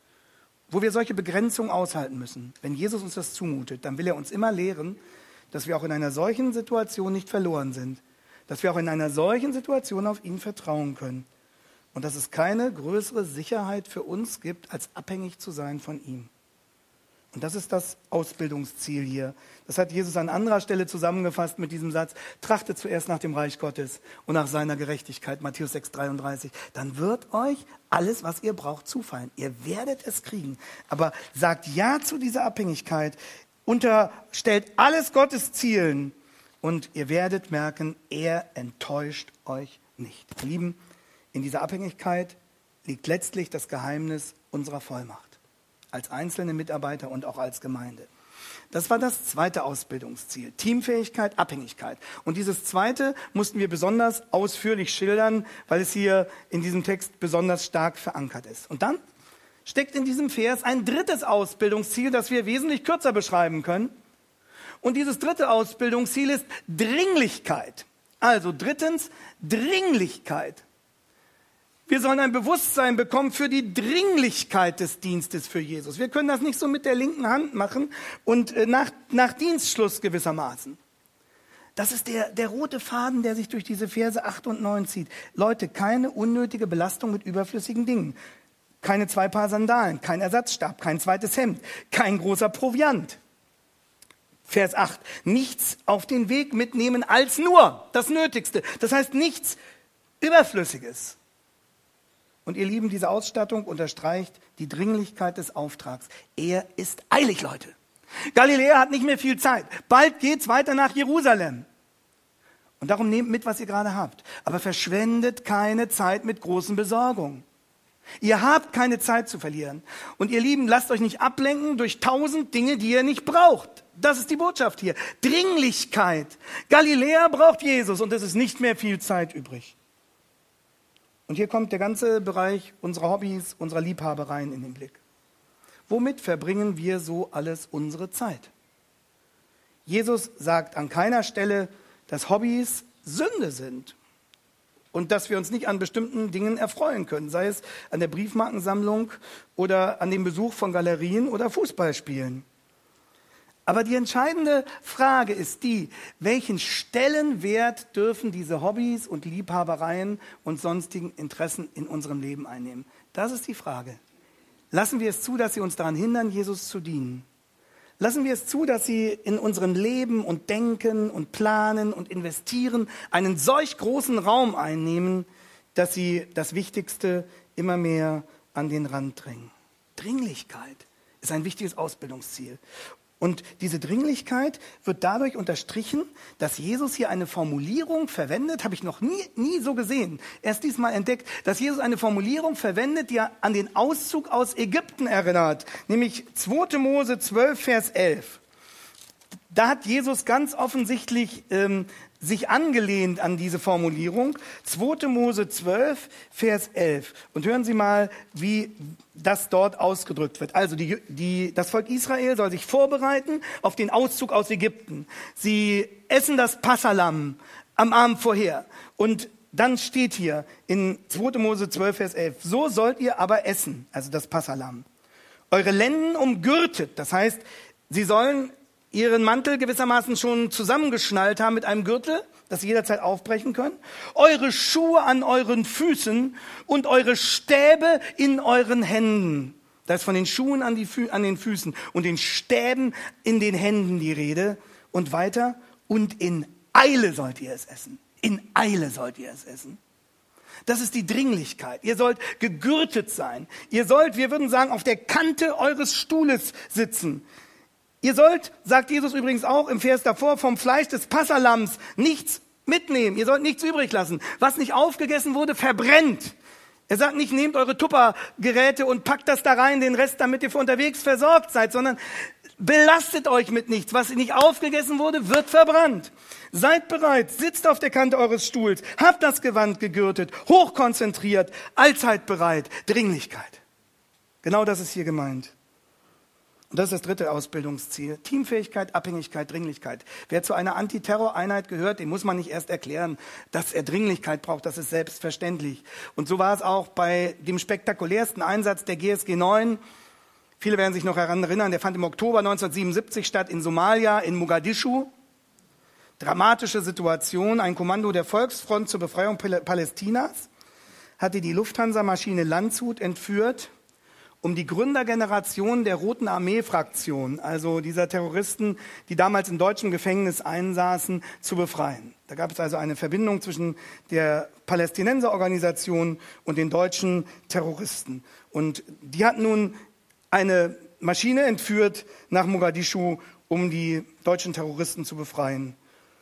Wo wir solche Begrenzungen aushalten müssen. Wenn Jesus uns das zumutet, dann will er uns immer lehren, dass wir auch in einer solchen Situation nicht verloren sind. Dass wir auch in einer solchen Situation auf ihn vertrauen können. Und dass es keine größere Sicherheit für uns gibt, als abhängig zu sein von ihm. Und das ist das Ausbildungsziel hier. Das hat Jesus an anderer Stelle zusammengefasst mit diesem Satz, trachtet zuerst nach dem Reich Gottes und nach seiner Gerechtigkeit, Matthäus 6,33. Dann wird euch alles, was ihr braucht, zufallen. Ihr werdet es kriegen. Aber sagt ja zu dieser Abhängigkeit, unterstellt alles Gottes Zielen und ihr werdet merken, er enttäuscht euch nicht. Ihr Lieben, in dieser Abhängigkeit liegt letztlich das Geheimnis unserer Vollmacht. Als einzelne Mitarbeiter und auch als Gemeinde. Das war das zweite Ausbildungsziel. Teamfähigkeit, Abhängigkeit. Und dieses zweite mussten wir besonders ausführlich schildern, weil es hier in diesem Text besonders stark verankert ist. Und dann steckt in diesem Vers ein drittes Ausbildungsziel, das wir wesentlich kürzer beschreiben können. Und dieses dritte Ausbildungsziel ist Dringlichkeit. Also drittens, Dringlichkeit. Wir sollen ein Bewusstsein bekommen für die Dringlichkeit des Dienstes für Jesus. Wir können das nicht so mit der linken Hand machen und nach Dienstschluss gewissermaßen. Das ist der rote Faden, der sich durch diese Verse 8 und 9 zieht. Leute, keine unnötige Belastung mit überflüssigen Dingen. Keine 2 Paar Sandalen, kein Ersatzstab, kein zweites Hemd, kein großer Proviant. Vers 8. Nichts auf den Weg mitnehmen als nur das Nötigste. Das heißt nichts Überflüssiges. Und ihr Lieben, diese Ausstattung unterstreicht die Dringlichkeit des Auftrags. Er ist eilig, Leute. Galiläa hat nicht mehr viel Zeit. Bald geht's weiter nach Jerusalem. Und darum nehmt mit, was ihr gerade habt. Aber verschwendet keine Zeit mit großen Besorgungen. Ihr habt keine Zeit zu verlieren. Und ihr Lieben, lasst euch nicht ablenken durch 1000 Dinge, die ihr nicht braucht. Das ist die Botschaft hier. Dringlichkeit. Galiläa braucht Jesus und es ist nicht mehr viel Zeit übrig. Und hier kommt der ganze Bereich unserer Hobbys, unserer Liebhabereien in den Blick. Womit verbringen wir so alles unsere Zeit? Jesus sagt an keiner Stelle, dass Hobbys Sünde sind und dass wir uns nicht an bestimmten Dingen erfreuen können, sei es an der Briefmarkensammlung oder an dem Besuch von Galerien oder Fußballspielen. Aber die entscheidende Frage ist die, welchen Stellenwert dürfen diese Hobbys und Liebhabereien und sonstigen Interessen in unserem Leben einnehmen? Das ist die Frage. Lassen wir es zu, dass sie uns daran hindern, Jesus zu dienen? Lassen wir es zu, dass sie in unserem Leben und Denken und Planen und Investieren einen solch großen Raum einnehmen, dass sie das Wichtigste immer mehr an den Rand drängen? Dringlichkeit ist ein wichtiges Ausbildungsziel. Und diese Dringlichkeit wird dadurch unterstrichen, dass Jesus hier eine Formulierung verwendet, habe ich noch nie so gesehen, erst diesmal entdeckt, dass Jesus eine Formulierung verwendet, die an den Auszug aus Ägypten erinnert, nämlich 2. Mose 12, Vers 11. Da hat Jesus ganz offensichtlich sich angelehnt an diese Formulierung. 2. Mose 12, Vers 11. Und hören Sie mal, wie das dort ausgedrückt wird. Also das Volk Israel soll sich vorbereiten auf den Auszug aus Ägypten. Sie essen das Passahlamm am Abend vorher. Und dann steht hier in 2. Mose 12, Vers 11, so sollt ihr aber essen, also das Passahlamm. Eure Lenden umgürtet, das heißt, sie sollen ihren Mantel gewissermaßen schon zusammengeschnallt haben mit einem Gürtel, dass sie jederzeit aufbrechen können. Eure Schuhe an euren Füßen und eure Stäbe in euren Händen. Da ist von den Schuhen an den Füßen und den Stäben in den Händen die Rede. Und weiter, und in Eile sollt ihr es essen. In Eile sollt ihr es essen. Das ist die Dringlichkeit. Ihr sollt gegürtet sein. Ihr sollt, wir würden sagen, auf der Kante eures Stuhles sitzen. Ihr sollt, sagt Jesus übrigens auch im Vers davor, vom Fleisch des Passalamms nichts mitnehmen. Ihr sollt nichts übrig lassen. Was nicht aufgegessen wurde, verbrennt. Er sagt nicht, nehmt eure Tuppergeräte und packt das da rein, den Rest, damit ihr für unterwegs versorgt seid, sondern belastet euch mit nichts. Was nicht aufgegessen wurde, wird verbrannt. Seid bereit, sitzt auf der Kante eures Stuhls, habt das Gewand gegürtet, hochkonzentriert, allzeit bereit, Dringlichkeit. Genau das ist hier gemeint. Und das ist das dritte Ausbildungsziel. Teamfähigkeit, Abhängigkeit, Dringlichkeit. Wer zu einer Antiterror-Einheit gehört, dem muss man nicht erst erklären, dass er Dringlichkeit braucht. Das ist selbstverständlich. Und so war es auch bei dem spektakulärsten Einsatz der GSG 9. Viele werden sich noch daran erinnern, der fand im Oktober 1977 statt in Somalia, in Mogadischu. Dramatische Situation. Ein Kommando der Volksfront zur Befreiung Palästinas hatte die Lufthansa-Maschine Landshut entführt, um die Gründergeneration der Roten Armee-Fraktion, also dieser Terroristen, die damals in deutschem Gefängnis einsaßen, zu befreien. Da gab es also eine Verbindung zwischen der Palästinenserorganisation und den deutschen Terroristen. Und die hatten nun eine Maschine entführt nach Mogadischu, um die deutschen Terroristen zu befreien.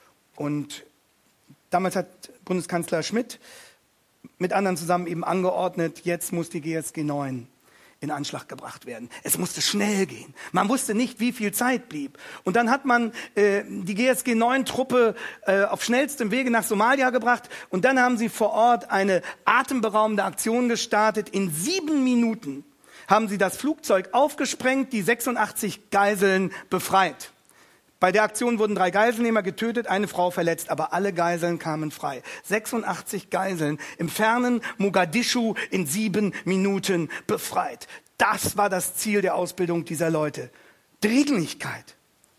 Und damals hat Bundeskanzler Schmidt mit anderen zusammen eben angeordnet, jetzt muss die GSG 9 in Anschlag gebracht werden. Es musste schnell gehen. Man wusste nicht, wie viel Zeit blieb. Und dann hat man die GSG 9-Truppe auf schnellstem Wege nach Somalia gebracht und dann haben sie vor Ort eine atemberaubende Aktion gestartet. In 7 Minuten haben sie das Flugzeug aufgesprengt, die 86 Geiseln befreit. Bei der Aktion wurden 3 Geiselnehmer getötet, eine Frau verletzt, aber alle Geiseln kamen frei. 86 Geiseln im fernen Mogadischu in 7 Minuten befreit. Das war das Ziel der Ausbildung dieser Leute. Dringlichkeit.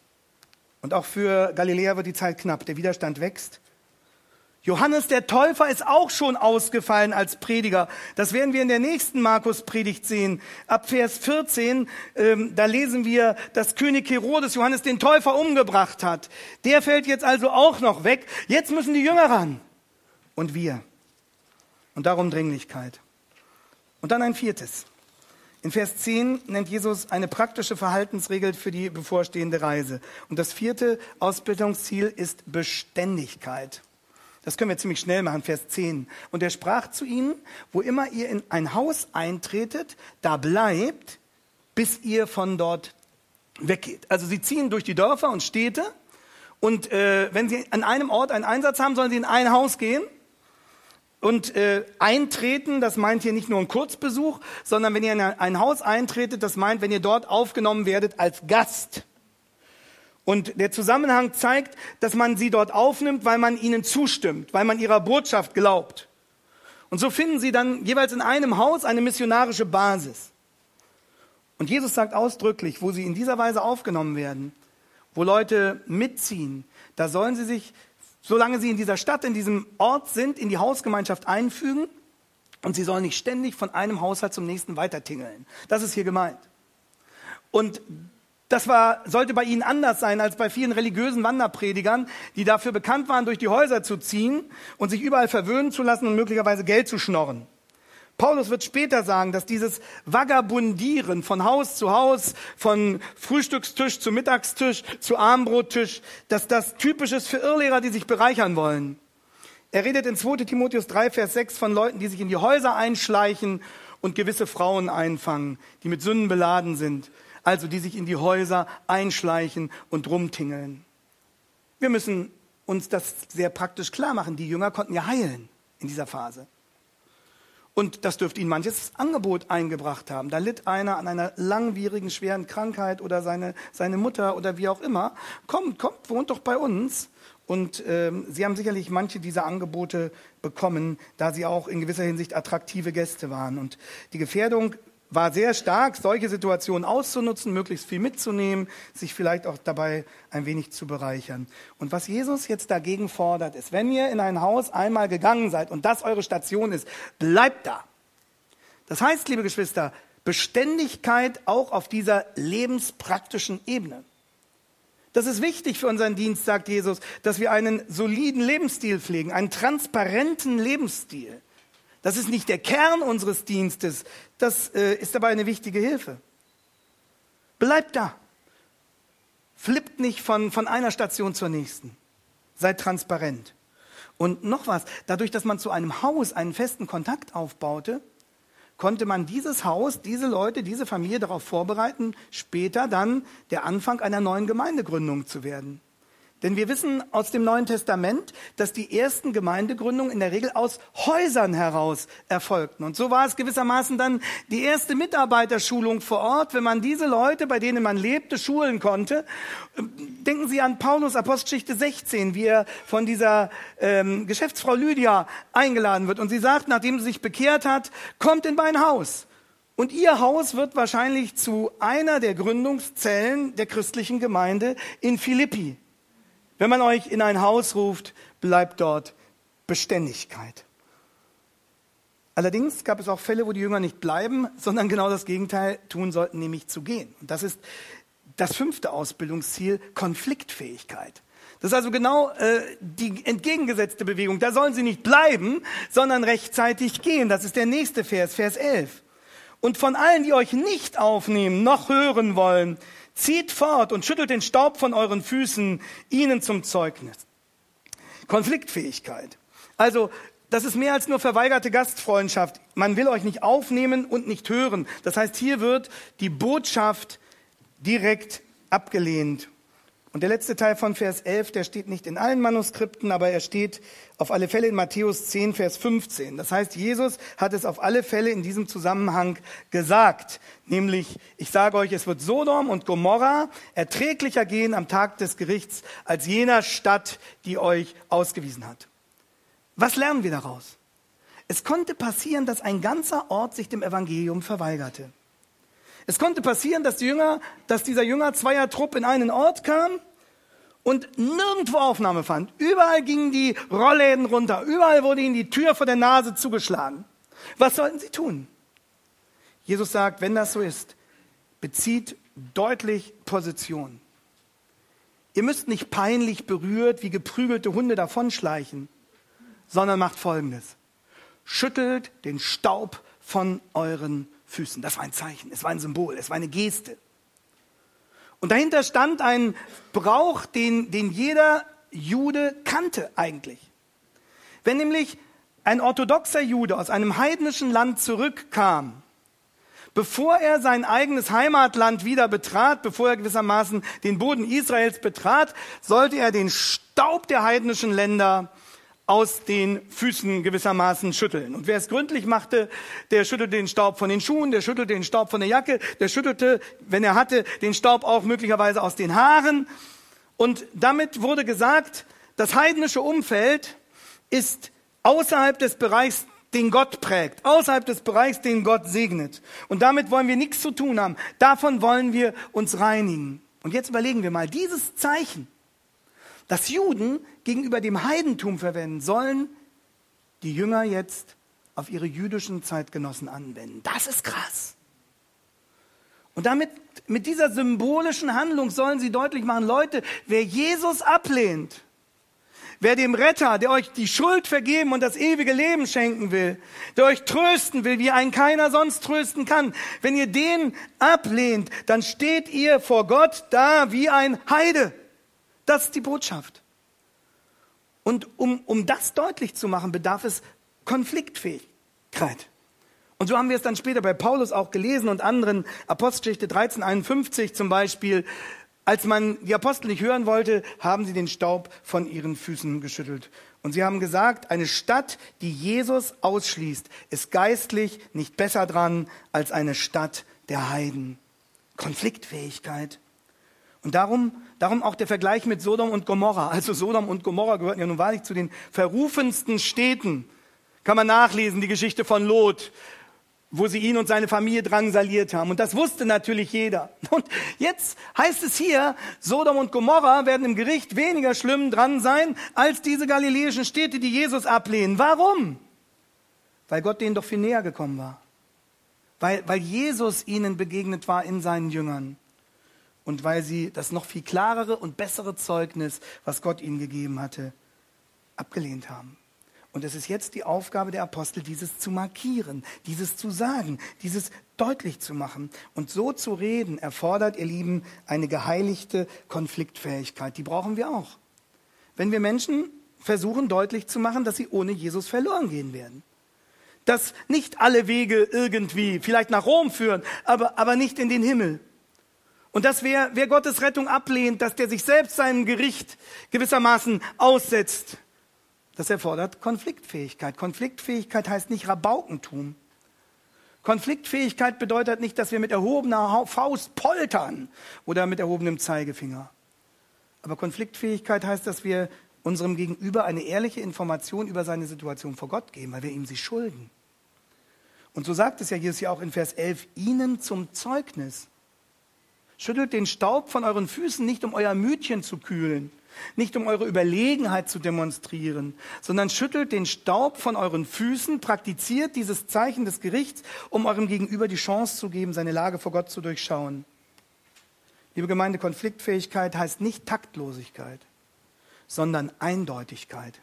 Und auch für Galiläa wird die Zeit knapp. Der Widerstand wächst. Johannes der Täufer ist auch schon ausgefallen als Prediger. Das werden wir in der nächsten Markus-Predigt sehen. Ab Vers 14, da lesen wir, dass König Herodes Johannes den Täufer umgebracht hat. Der fällt jetzt also auch noch weg. Jetzt müssen die Jünger ran. Und wir. Und darum Dringlichkeit. Und dann ein viertes. In Vers 10 nennt Jesus eine praktische Verhaltensregel für die bevorstehende Reise. Und das 4. Ausbildungsziel ist Beständigkeit. Das können wir ziemlich schnell machen, Vers 10. Und er sprach zu ihnen, wo immer ihr in ein Haus eintretet, da bleibt, bis ihr von dort weggeht. Also sie ziehen durch die Dörfer und Städte und wenn sie an einem Ort einen Einsatz haben, sollen sie in ein Haus gehen. Und eintreten, das meint hier nicht nur einen Kurzbesuch, sondern wenn ihr in ein Haus eintretet, das meint, wenn ihr dort aufgenommen werdet als Gast. Und der Zusammenhang zeigt, dass man sie dort aufnimmt, weil man ihnen zustimmt, weil man ihrer Botschaft glaubt. Und so finden sie dann jeweils in einem Haus eine missionarische Basis. Und Jesus sagt ausdrücklich, wo sie in dieser Weise aufgenommen werden, wo Leute mitziehen, da sollen sie sich, solange sie in dieser Stadt, in diesem Ort sind, in die Hausgemeinschaft einfügen und sie sollen nicht ständig von einem Haushalt zum nächsten weitertingeln. Das ist hier gemeint. Und das sollte bei ihnen anders sein als bei vielen religiösen Wanderpredigern, die dafür bekannt waren, durch die Häuser zu ziehen und sich überall verwöhnen zu lassen und möglicherweise Geld zu schnorren. Paulus wird später sagen, dass dieses Vagabundieren von Haus zu Haus, von Frühstückstisch zu Mittagstisch zu Abendbrottisch, dass das typisch ist für Irrlehrer, die sich bereichern wollen. Er redet in 2. Timotheus 3, Vers 6 von Leuten, die sich in die Häuser einschleichen und gewisse Frauen einfangen, die mit Sünden beladen sind. Also die sich in die Häuser einschleichen und rumtingeln. Wir müssen uns das sehr praktisch klar machen. Die Jünger konnten ja heilen in dieser Phase. Und das dürfte ihnen manches Angebot eingebracht haben. Da litt einer an einer langwierigen, schweren Krankheit oder seine Mutter oder wie auch immer. Kommt, wohnt doch bei uns Und Sie haben sicherlich manche dieser Angebote bekommen, da sie auch in gewisser Hinsicht attraktive Gäste waren. Und die Gefährdung war sehr stark, solche Situationen auszunutzen, möglichst viel mitzunehmen, sich vielleicht auch dabei ein wenig zu bereichern. Und was Jesus jetzt dagegen fordert, ist, wenn ihr in ein Haus einmal gegangen seid und das eure Station ist, bleibt da. Das heißt, liebe Geschwister, Beständigkeit auch auf dieser lebenspraktischen Ebene. Das ist wichtig für unseren Dienst, sagt Jesus, dass wir einen soliden Lebensstil pflegen, einen transparenten Lebensstil. Das ist nicht der Kern unseres Dienstes, das ist aber eine wichtige Hilfe. Bleibt da. Flippt nicht von einer Station zur nächsten. Seid transparent. Und noch was, dadurch, dass man zu einem Haus einen festen Kontakt aufbaute, konnte man dieses Haus, diese Leute, diese Familie darauf vorbereiten, später dann der Anfang einer neuen Gemeindegründung zu werden. Denn wir wissen aus dem Neuen Testament, dass die ersten Gemeindegründungen in der Regel aus Häusern heraus erfolgten. Und so war es gewissermaßen dann die erste Mitarbeiterschulung vor Ort, wenn man diese Leute, bei denen man lebte, schulen konnte. Denken Sie an Paulus, Apostelgeschichte 16, wie er von dieser Geschäftsfrau Lydia eingeladen wird. Und sie sagt, nachdem sie sich bekehrt hat, kommt in mein Haus. Und ihr Haus wird wahrscheinlich zu einer der Gründungszellen der christlichen Gemeinde in Philippi. Wenn man euch in ein Haus ruft, bleibt dort Beständigkeit. Allerdings gab es auch Fälle, wo die Jünger nicht bleiben, sondern genau das Gegenteil tun sollten, nämlich zu gehen. Und das ist das 5. Ausbildungsziel, Konfliktfähigkeit. Das ist also genau die entgegengesetzte Bewegung. Da sollen sie nicht bleiben, sondern rechtzeitig gehen. Das ist der nächste Vers, Vers 11. Und von allen, die euch nicht aufnehmen, noch hören wollen, zieht fort und schüttelt den Staub von euren Füßen, ihnen zum Zeugnis. Konfliktfähigkeit. Also, das ist mehr als nur verweigerte Gastfreundschaft. Man will euch nicht aufnehmen und nicht hören. Das heißt, hier wird die Botschaft direkt abgelehnt. Und der letzte Teil von Vers 11, der steht nicht in allen Manuskripten, aber er steht auf alle Fälle in Matthäus 10, Vers 15. Das heißt, Jesus hat es auf alle Fälle in diesem Zusammenhang gesagt. Nämlich, ich sage euch, es wird Sodom und Gomorra erträglicher gehen am Tag des Gerichts als jener Stadt, die euch ausgewiesen hat. Was lernen wir daraus? Es konnte passieren, dass ein ganzer Ort sich dem Evangelium verweigerte. Es konnte passieren, dass dieser Jünger-Zweier-Trupp in einen Ort kam und nirgendwo Aufnahme fand. Überall gingen die Rollläden runter, überall wurde ihnen die Tür vor der Nase zugeschlagen. Was sollten sie tun? Jesus sagt, wenn das so ist, bezieht deutlich Position. Ihr müsst nicht peinlich berührt wie geprügelte Hunde davonschleichen, sondern macht Folgendes. Schüttelt den Staub von euren Füßen. Das war ein Zeichen, es war ein Symbol, es war eine Geste. Und dahinter stand ein Brauch, den jeder Jude kannte eigentlich. Wenn nämlich ein orthodoxer Jude aus einem heidnischen Land zurückkam, bevor er sein eigenes Heimatland wieder betrat, bevor er gewissermaßen den Boden Israels betrat, sollte er den Staub der heidnischen Länder aus den Füßen gewissermaßen schütteln. Und wer es gründlich machte, der schüttelte den Staub von den Schuhen, der schüttelte den Staub von der Jacke, der schüttelte, wenn er hatte, den Staub auch möglicherweise aus den Haaren. Und damit wurde gesagt, das heidnische Umfeld ist außerhalb des Bereichs, den Gott prägt, außerhalb des Bereichs, den Gott segnet. Und damit wollen wir nichts zu tun haben. Davon wollen wir uns reinigen. Und jetzt überlegen wir mal, dieses Zeichen, das Juden gegenüber dem Heidentum verwenden, sollen die Jünger jetzt auf ihre jüdischen Zeitgenossen anwenden. Das ist krass. Und damit, mit dieser symbolischen Handlung sollen sie deutlich machen, Leute, wer Jesus ablehnt, wer dem Retter, der euch die Schuld vergeben und das ewige Leben schenken will, der euch trösten will, wie einen keiner sonst trösten kann, wenn ihr den ablehnt, dann steht ihr vor Gott da wie ein Heide. Das ist die Botschaft. Und um das deutlich zu machen, bedarf es Konfliktfähigkeit. Und so haben wir es dann später bei Paulus auch gelesen und anderen, Apostelgeschichte 13, 51 zum Beispiel. Als man die Apostel nicht hören wollte, haben sie den Staub von ihren Füßen geschüttelt. Und sie haben gesagt, eine Stadt, die Jesus ausschließt, ist geistlich nicht besser dran als eine Stadt der Heiden. Konfliktfähigkeit. Und darum auch der Vergleich mit Sodom und Gomorra. Also Sodom und Gomorra gehörten ja nun wahrlich zu den verrufensten Städten. Kann man nachlesen, die Geschichte von Lot, wo sie ihn und seine Familie drangsaliert haben. Und das wusste natürlich jeder. Und jetzt heißt es hier, Sodom und Gomorra werden im Gericht weniger schlimm dran sein, als diese galiläischen Städte, die Jesus ablehnen. Warum? Weil Gott denen doch viel näher gekommen war. Weil Jesus ihnen begegnet war in seinen Jüngern. Und weil sie das noch viel klarere und bessere Zeugnis, was Gott ihnen gegeben hatte, abgelehnt haben. Und es ist jetzt die Aufgabe der Apostel, dieses zu markieren, dieses zu sagen, dieses deutlich zu machen. Und so zu reden erfordert, ihr Lieben, eine geheiligte Konfliktfähigkeit. Die brauchen wir auch. Wenn wir Menschen versuchen deutlich zu machen, dass sie ohne Jesus verloren gehen werden. Dass nicht alle Wege irgendwie vielleicht nach Rom führen, aber nicht in den Himmel. Und dass wer Gottes Rettung ablehnt, dass der sich selbst seinem Gericht gewissermaßen aussetzt, das erfordert Konfliktfähigkeit. Konfliktfähigkeit heißt nicht Rabaukentum. Konfliktfähigkeit bedeutet nicht, dass wir mit erhobener Faust poltern oder mit erhobenem Zeigefinger. Aber Konfliktfähigkeit heißt, dass wir unserem Gegenüber eine ehrliche Information über seine Situation vor Gott geben, weil wir ihm sie schulden. Und so sagt es ja Jesus ja auch in Vers 11, ihnen zum Zeugnis. Schüttelt den Staub von euren Füßen nicht, um euer Mütchen zu kühlen, nicht um eure Überlegenheit zu demonstrieren, sondern schüttelt den Staub von euren Füßen, praktiziert dieses Zeichen des Gerichts, um eurem Gegenüber die Chance zu geben, seine Lage vor Gott zu durchschauen. Liebe Gemeinde, Konfliktfähigkeit heißt nicht Taktlosigkeit, sondern Eindeutigkeit.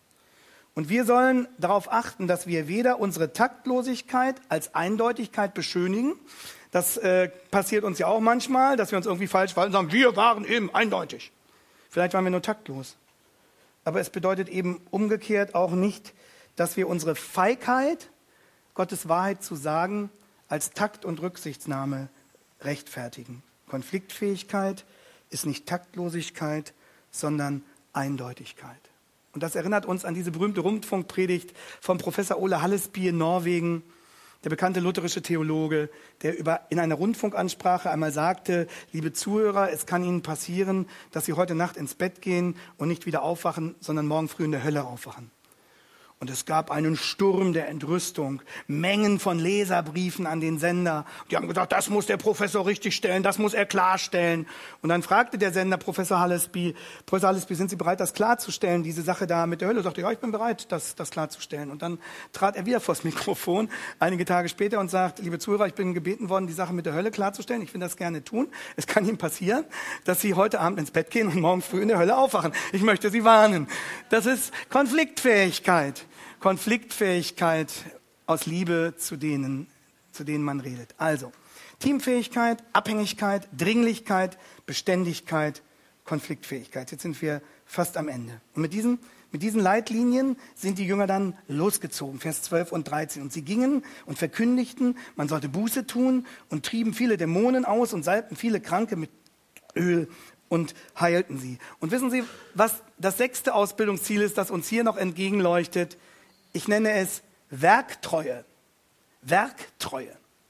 Und wir sollen darauf achten, dass wir weder unsere Taktlosigkeit als Eindeutigkeit beschönigen. Das passiert uns ja auch manchmal, dass wir uns irgendwie falsch verhalten und sagen, wir waren eben eindeutig. Vielleicht waren wir nur taktlos. Aber es bedeutet eben umgekehrt auch nicht, dass wir unsere Feigheit, Gottes Wahrheit zu sagen, als Takt und Rücksichtsnahme rechtfertigen. Konfliktfähigkeit ist nicht Taktlosigkeit, sondern Eindeutigkeit. Und das erinnert uns an diese berühmte Rundfunkpredigt von Professor Ole Hallesby in Norwegen, der bekannte lutherische Theologe, der in einer Rundfunkansprache einmal sagte, liebe Zuhörer, es kann Ihnen passieren, dass Sie heute Nacht ins Bett gehen und nicht wieder aufwachen, sondern morgen früh in der Hölle aufwachen. Und es gab einen Sturm der Entrüstung, Mengen von Leserbriefen an den Sender. Die haben gesagt, das muss der Professor richtigstellen, das muss er klarstellen. Und dann fragte der Sender Professor Hallesby, sind Sie bereit, das klarzustellen, diese Sache da mit der Hölle? Er sagte, ja, ich bin bereit, das klarzustellen. Und dann trat er wieder vors Mikrofon, einige Tage später, und sagt, liebe Zuhörer, ich bin gebeten worden, die Sache mit der Hölle klarzustellen. Ich will das gerne tun. Es kann Ihnen passieren, dass Sie heute Abend ins Bett gehen und morgen früh in der Hölle aufwachen. Ich möchte Sie warnen. Das ist Konfliktfähigkeit. Konfliktfähigkeit aus Liebe zu denen man redet. Also, Teamfähigkeit, Abhängigkeit, Dringlichkeit, Beständigkeit, Konfliktfähigkeit. Jetzt sind wir fast am Ende. Und mit diesen Leitlinien sind die Jünger dann losgezogen, Vers 12 und 13. Und sie gingen und verkündigten, man sollte Buße tun und trieben viele Dämonen aus und salbten viele Kranke mit Öl und heilten sie. Und wissen Sie, was das 6. Ausbildungsziel ist, das uns hier noch entgegenleuchtet? Ich nenne es Werktreue. Werktreue.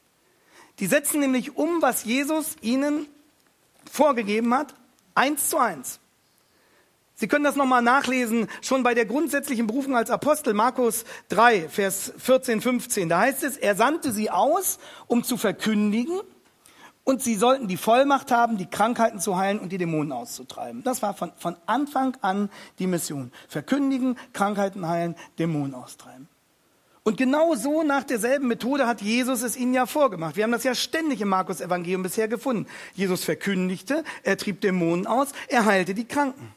Die setzen nämlich um, was Jesus ihnen vorgegeben hat, 1:1. Sie können das nochmal nachlesen, schon bei der grundsätzlichen Berufung als Apostel, Markus 3, Vers 14, 15. Da heißt es, er sandte sie aus, um zu verkündigen, und sie sollten die Vollmacht haben, die Krankheiten zu heilen und die Dämonen auszutreiben. Das war von Anfang an die Mission. Verkündigen, Krankheiten heilen, Dämonen austreiben. Und genau so nach derselben Methode hat Jesus es ihnen ja vorgemacht. Wir haben das ja ständig im Markus-Evangelium bisher gefunden. Jesus verkündigte, er trieb Dämonen aus, er heilte die Kranken.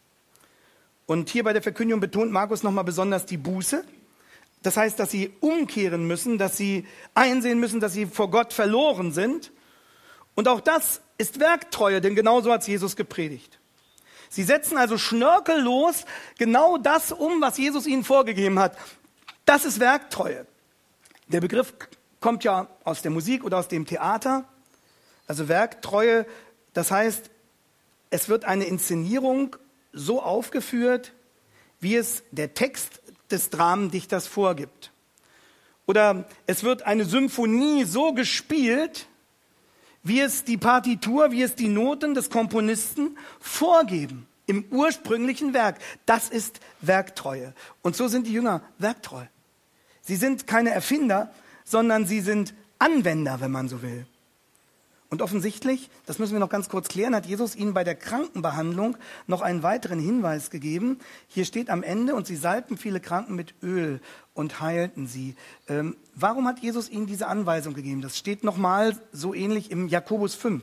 Und hier bei der Verkündigung betont Markus nochmal besonders die Buße. Das heißt, dass sie umkehren müssen, dass sie einsehen müssen, dass sie vor Gott verloren sind. Und auch das ist Werktreue, denn genau so hat Jesus gepredigt. Sie setzen also schnörkellos genau das um, was Jesus ihnen vorgegeben hat. Das ist Werktreue. Der Begriff kommt ja aus der Musik oder aus dem Theater. Also Werktreue, das heißt, es wird eine Inszenierung so aufgeführt, wie es der Text des Dramendichters vorgibt. Oder es wird eine Symphonie so gespielt, wie es die Partitur, wie es die Noten des Komponisten vorgeben im ursprünglichen Werk. Das ist Werktreue. Und so sind die Jünger werktreu. Sie sind keine Erfinder, sondern sie sind Anwender, wenn man so will. Und offensichtlich, das müssen wir noch ganz kurz klären, hat Jesus ihnen bei der Krankenbehandlung noch einen weiteren Hinweis gegeben. Hier steht am Ende, und sie salbten viele Kranken mit Öl und heilten sie. Warum hat Jesus ihnen diese Anweisung gegeben? Das steht nochmal so ähnlich im Jakobus 5.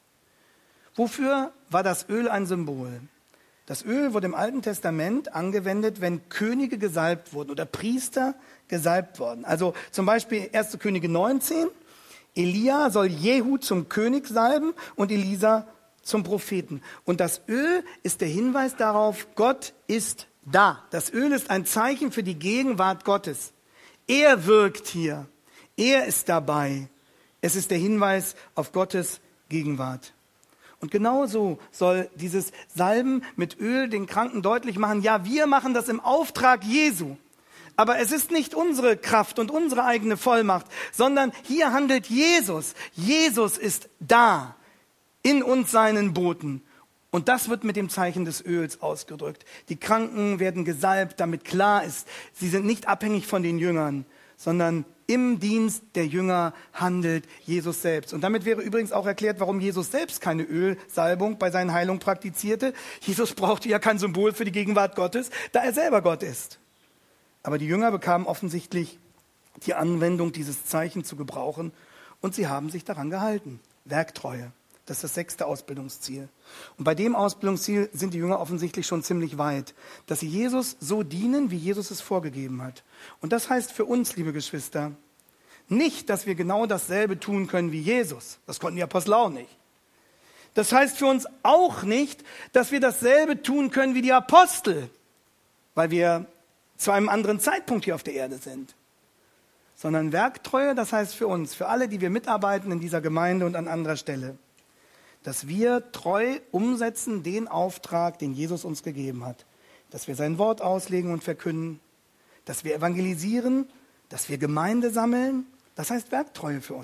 Wofür war das Öl ein Symbol? Das Öl wurde im Alten Testament angewendet, wenn Könige gesalbt wurden oder Priester gesalbt wurden. Also zum Beispiel 1. Könige 19. Elia soll Jehu zum König salben und Elisa zum Propheten. Und das Öl ist der Hinweis darauf, Gott ist da. Das Öl ist ein Zeichen für die Gegenwart Gottes. Er wirkt hier. Er ist dabei. Es ist der Hinweis auf Gottes Gegenwart. Und genauso soll dieses Salben mit Öl den Kranken deutlich machen, ja, wir machen das im Auftrag Jesu. Aber es ist nicht unsere Kraft und unsere eigene Vollmacht, sondern hier handelt Jesus. Jesus ist da, in uns seinen Boten. Und das wird mit dem Zeichen des Öls ausgedrückt. Die Kranken werden gesalbt, damit klar ist, sie sind nicht abhängig von den Jüngern, sondern im Dienst der Jünger handelt Jesus selbst. Und damit wäre übrigens auch erklärt, warum Jesus selbst keine Ölsalbung bei seinen Heilungen praktizierte. Jesus brauchte ja kein Symbol für die Gegenwart Gottes, da er selber Gott ist. Aber die Jünger bekamen offensichtlich die Anwendung, dieses Zeichen zu gebrauchen, und sie haben sich daran gehalten. Werktreue, das ist das 6. Ausbildungsziel. Und bei dem Ausbildungsziel sind die Jünger offensichtlich schon ziemlich weit, dass sie Jesus so dienen, wie Jesus es vorgegeben hat. Und das heißt für uns, liebe Geschwister, nicht, dass wir genau dasselbe tun können wie Jesus. Das konnten die Apostel auch nicht. Das heißt für uns auch nicht, dass wir dasselbe tun können wie die Apostel, weil wir zu einem anderen Zeitpunkt hier auf der Erde sind. Sondern Werktreue, das heißt für uns, für alle, die wir mitarbeiten in dieser Gemeinde und an anderer Stelle, dass wir treu umsetzen den Auftrag, den Jesus uns gegeben hat. Dass wir sein Wort auslegen und verkünden, dass wir evangelisieren, dass wir Gemeinde sammeln. Das heißt Werktreue für uns.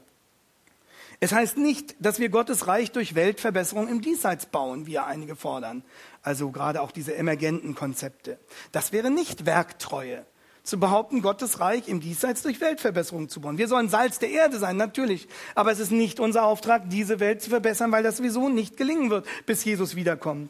Es heißt nicht, dass wir Gottes Reich durch Weltverbesserung im Diesseits bauen, wie ja einige fordern. Also gerade auch diese emergenten Konzepte. Das wäre nicht Werktreue, zu behaupten, Gottes Reich im Diesseits durch Weltverbesserung zu bauen. Wir sollen Salz der Erde sein, natürlich. Aber es ist nicht unser Auftrag, diese Welt zu verbessern, weil das sowieso nicht gelingen wird, bis Jesus wiederkommt.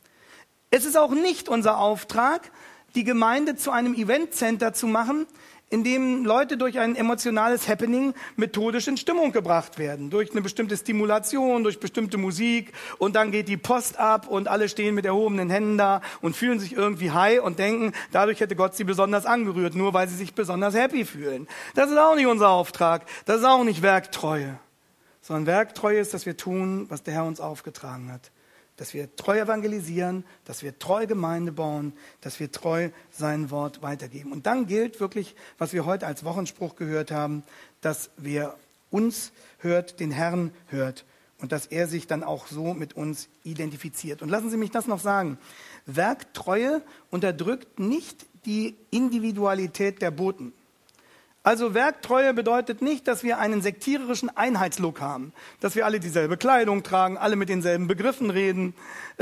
Es ist auch nicht unser Auftrag, die Gemeinde zu einem Eventcenter zu machen, in dem Leute durch ein emotionales Happening methodisch in Stimmung gebracht werden. Durch eine bestimmte Stimulation, durch bestimmte Musik, und dann geht die Post ab und alle stehen mit erhobenen Händen da und fühlen sich irgendwie high und denken, dadurch hätte Gott sie besonders angerührt, nur weil sie sich besonders happy fühlen. Das ist auch nicht unser Auftrag, das ist auch nicht Werktreue. Sondern Werktreue ist, dass wir tun, was der Herr uns aufgetragen hat. Dass wir treu evangelisieren, dass wir treu Gemeinde bauen, dass wir treu sein Wort weitergeben. Und dann gilt wirklich, was wir heute als Wochenspruch gehört haben, dass wer uns hört, den Herrn hört und dass er sich dann auch so mit uns identifiziert. Und lassen Sie mich das noch sagen. Werktreue unterdrückt nicht die Individualität der Boten. Also Werktreue bedeutet nicht, dass wir einen sektiererischen Einheitslook haben, dass wir alle dieselbe Kleidung tragen, alle mit denselben Begriffen reden,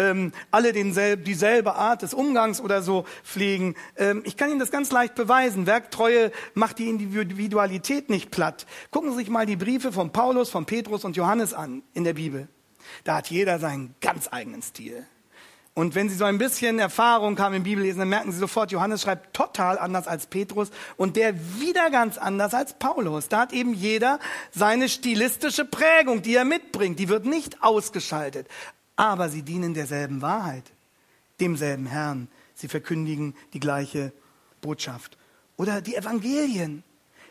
alle dieselbe Art des Umgangs oder so pflegen. Ich kann Ihnen das ganz leicht beweisen. Werktreue macht die Individualität nicht platt. Gucken Sie sich mal die Briefe von Paulus, von Petrus und Johannes an in der Bibel. Da hat jeder seinen ganz eigenen Stil. Und wenn Sie so ein bisschen Erfahrung haben im Bibellesen, dann merken Sie sofort, Johannes schreibt total anders als Petrus und der wieder ganz anders als Paulus. Da hat eben jeder seine stilistische Prägung, die er mitbringt. Die wird nicht ausgeschaltet. Aber sie dienen derselben Wahrheit, demselben Herrn. Sie verkündigen die gleiche Botschaft. Oder die Evangelien.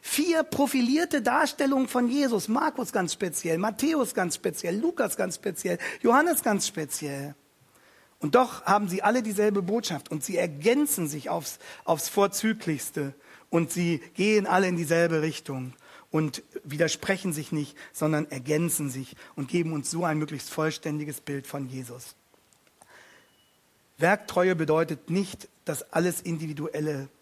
4 profilierte Darstellungen von Jesus. Markus ganz speziell, Matthäus ganz speziell, Lukas ganz speziell, Johannes ganz speziell. Und doch haben sie alle dieselbe Botschaft und sie ergänzen sich aufs Vorzüglichste und sie gehen alle in dieselbe Richtung und widersprechen sich nicht, sondern ergänzen sich und geben uns so ein möglichst vollständiges Bild von Jesus. Werktreue bedeutet nicht, dass alles Individuelle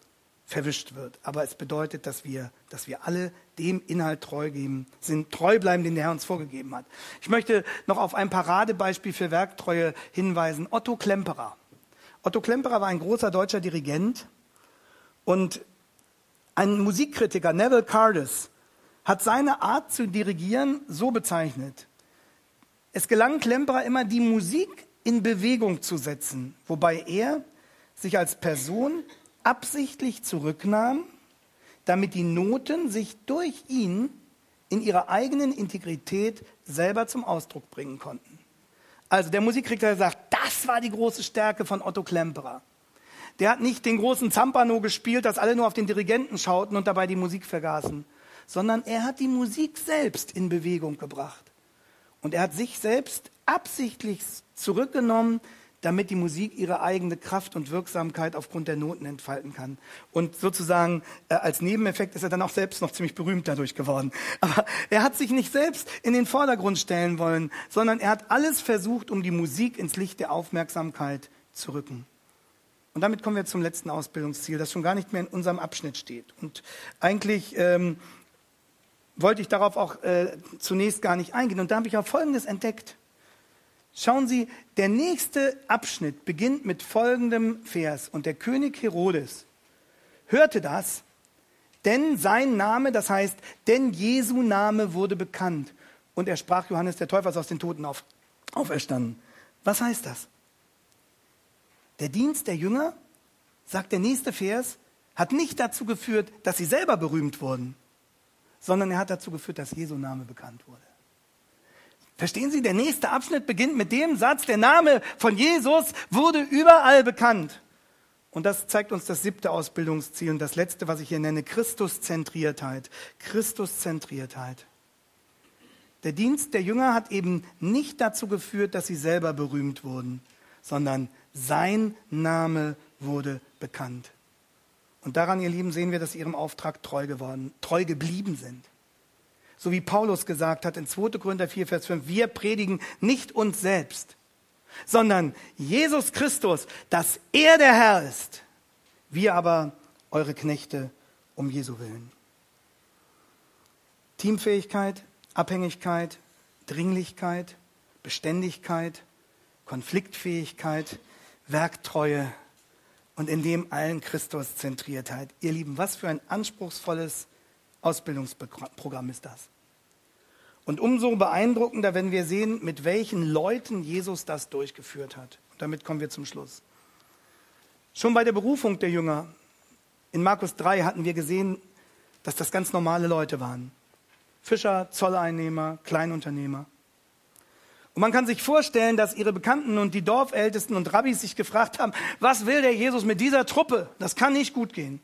verwischt wird. Aber es bedeutet, dass wir alle dem Inhalt treu bleiben, den der Herr uns vorgegeben hat. Ich möchte noch auf ein Paradebeispiel für Werktreue hinweisen. Otto Klemperer. Otto Klemperer war ein großer deutscher Dirigent und ein Musikkritiker, Neville Cardis, hat seine Art zu dirigieren so bezeichnet. Es gelang Klemperer immer, die Musik in Bewegung zu setzen, wobei er sich als Person absichtlich zurücknahm, damit die Noten sich durch ihn in ihrer eigenen Integrität selber zum Ausdruck bringen konnten. Also der Musikkritiker sagt, das war die große Stärke von Otto Klemperer. Der hat nicht den großen Zampano gespielt, dass alle nur auf den Dirigenten schauten und dabei die Musik vergaßen, sondern er hat die Musik selbst in Bewegung gebracht. Und er hat sich selbst absichtlich zurückgenommen, damit die Musik ihre eigene Kraft und Wirksamkeit aufgrund der Noten entfalten kann. Und sozusagen als Nebeneffekt ist er dann auch selbst noch ziemlich berühmt dadurch geworden. Aber er hat sich nicht selbst in den Vordergrund stellen wollen, sondern er hat alles versucht, um die Musik ins Licht der Aufmerksamkeit zu rücken. Und damit kommen wir zum letzten Ausbildungsziel, das schon gar nicht mehr in unserem Abschnitt steht. Und eigentlich wollte ich darauf auch zunächst gar nicht eingehen. Und da habe ich auch Folgendes entdeckt. Schauen Sie, der nächste Abschnitt beginnt mit folgendem Vers. Und der König Herodes hörte das, denn sein Name, das heißt, denn Jesu Name wurde bekannt. Und er sprach, Johannes der Täufer ist aus den Toten auferstanden. Was heißt das? Der Dienst der Jünger, sagt der nächste Vers, hat nicht dazu geführt, dass sie selber berühmt wurden, sondern er hat dazu geführt, dass Jesu Name bekannt wurde. Verstehen Sie, der nächste Abschnitt beginnt mit dem Satz, der Name von Jesus wurde überall bekannt. Und das zeigt uns das 7. Ausbildungsziel und das letzte, was ich hier nenne, Christuszentriertheit. Christuszentriertheit. Der Dienst der Jünger hat eben nicht dazu geführt, dass sie selber berühmt wurden, sondern sein Name wurde bekannt. Und daran, ihr Lieben, sehen wir, dass sie ihrem Auftrag treu geblieben sind. So wie Paulus gesagt hat in 2. Korinther 4, Vers 5, wir predigen nicht uns selbst, sondern Jesus Christus, dass er der Herr ist. Wir aber eure Knechte um Jesu willen. Teamfähigkeit, Abhängigkeit, Dringlichkeit, Beständigkeit, Konfliktfähigkeit, Werktreue und in dem allen Christuszentriertheit. Ihr Lieben, was für ein anspruchsvolles Ausbildungsprogramm ist das. Und umso beeindruckender, wenn wir sehen, mit welchen Leuten Jesus das durchgeführt hat. Und damit kommen wir zum Schluss. Schon bei der Berufung der Jünger in Markus 3 hatten wir gesehen, dass das ganz normale Leute waren. Fischer, Zolleinnehmer, Kleinunternehmer. Und man kann sich vorstellen, dass ihre Bekannten und die Dorfältesten und Rabbis sich gefragt haben, was will der Jesus mit dieser Truppe? Das kann nicht gut gehen.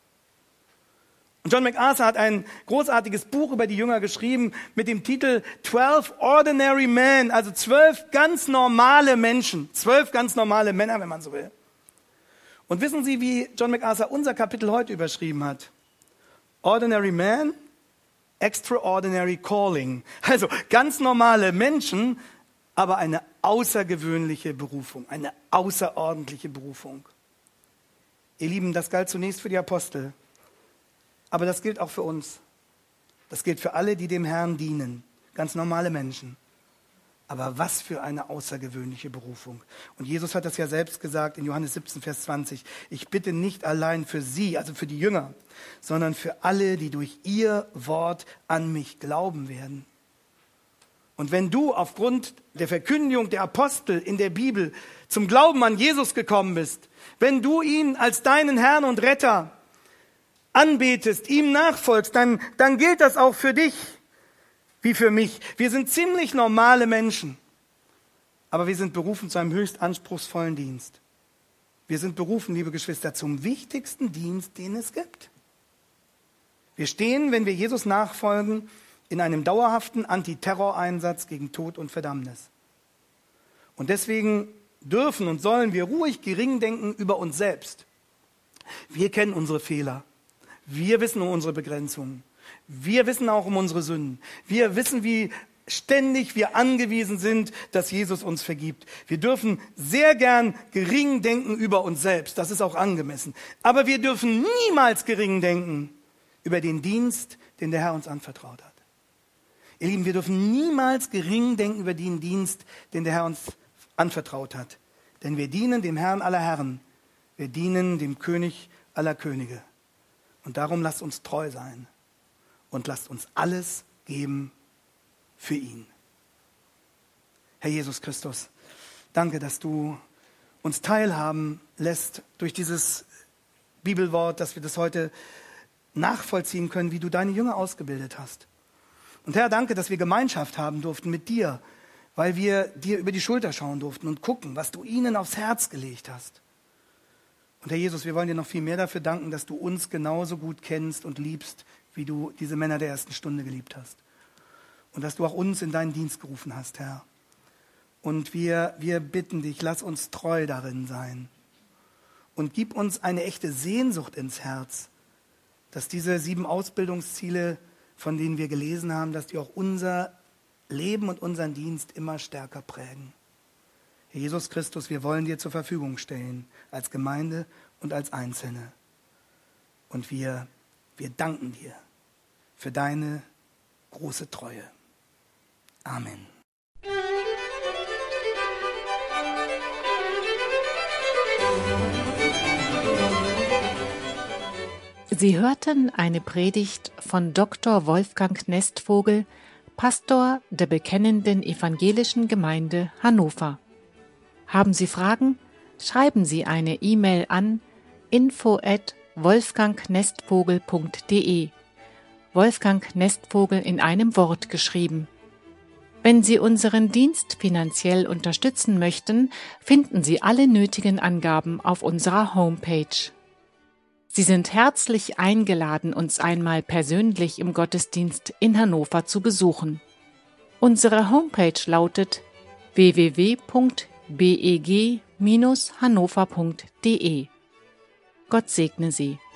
Und John MacArthur hat ein großartiges Buch über die Jünger geschrieben mit dem Titel 12 Ordinary Men, also 12 ganz normale Menschen, 12 ganz normale Männer, wenn man so will. Und wissen Sie, wie John MacArthur unser Kapitel heute überschrieben hat? Ordinary Man, Extraordinary Calling. Also ganz normale Menschen, aber eine außergewöhnliche Berufung, eine außerordentliche Berufung. Ihr Lieben, das galt zunächst für die Apostel. Aber das gilt auch für uns. Das gilt für alle, die dem Herrn dienen. Ganz normale Menschen. Aber was für eine außergewöhnliche Berufung. Und Jesus hat das ja selbst gesagt in Johannes 17, Vers 20. Ich bitte nicht allein für sie, also für die Jünger, sondern für alle, die durch ihr Wort an mich glauben werden. Und wenn du aufgrund der Verkündigung der Apostel in der Bibel zum Glauben an Jesus gekommen bist, wenn du ihn als deinen Herrn und Retter anbetest, ihm nachfolgst, dann gilt das auch für dich wie für mich. Wir sind ziemlich normale Menschen, aber wir sind berufen zu einem höchst anspruchsvollen Dienst. Wir sind berufen, liebe Geschwister, zum wichtigsten Dienst, den es gibt. Wir stehen, wenn wir Jesus nachfolgen, in einem dauerhaften Antiterroreinsatz gegen Tod und Verdammnis. Und deswegen dürfen und sollen wir ruhig gering denken über uns selbst. Wir kennen unsere Fehler. Wir wissen um unsere Begrenzungen. Wir wissen auch um unsere Sünden. Wir wissen, wie ständig wir angewiesen sind, dass Jesus uns vergibt. Wir dürfen sehr gern gering denken über uns selbst, das ist auch angemessen. Aber wir dürfen niemals gering denken über den Dienst, den der Herr uns anvertraut hat. Ihr Lieben, wir dürfen niemals gering denken über den Dienst, den der Herr uns anvertraut hat. Denn wir dienen dem Herrn aller Herren. Wir dienen dem König aller Könige. Und darum lasst uns treu sein und lasst uns alles geben für ihn. Herr Jesus Christus, danke, dass du uns teilhaben lässt durch dieses Bibelwort, dass wir das heute nachvollziehen können, wie du deine Jünger ausgebildet hast. Und Herr, danke, dass wir Gemeinschaft haben durften mit dir, weil wir dir über die Schulter schauen durften und gucken, was du ihnen aufs Herz gelegt hast. Und Herr Jesus, wir wollen dir noch viel mehr dafür danken, dass du uns genauso gut kennst und liebst, wie du diese Männer der ersten Stunde geliebt hast. Und dass du auch uns in deinen Dienst gerufen hast, Herr. Und wir bitten dich, lass uns treu darin sein. Und gib uns eine echte Sehnsucht ins Herz, dass diese 7 Ausbildungsziele, von denen wir gelesen haben, dass die auch unser Leben und unseren Dienst immer stärker prägen. Herr Jesus Christus, wir wollen dir zur Verfügung stellen, als Gemeinde und als Einzelne. Und wir danken dir für deine große Treue. Amen.
Sie hörten eine Predigt von Dr. Wolfgang Nestvogel, Pastor der Bekennenden Evangelischen Gemeinde Hannover. Haben Sie Fragen? Schreiben Sie eine E-Mail an info@wolfgangnestvogel.de. Wolfgang Nestvogel in einem Wort geschrieben. Wenn Sie unseren Dienst finanziell unterstützen möchten, finden Sie alle nötigen Angaben auf unserer Homepage. Sie sind herzlich eingeladen, uns einmal persönlich im Gottesdienst in Hannover zu besuchen. Unsere Homepage lautet www.beg-hannover.de. Gott segne Sie.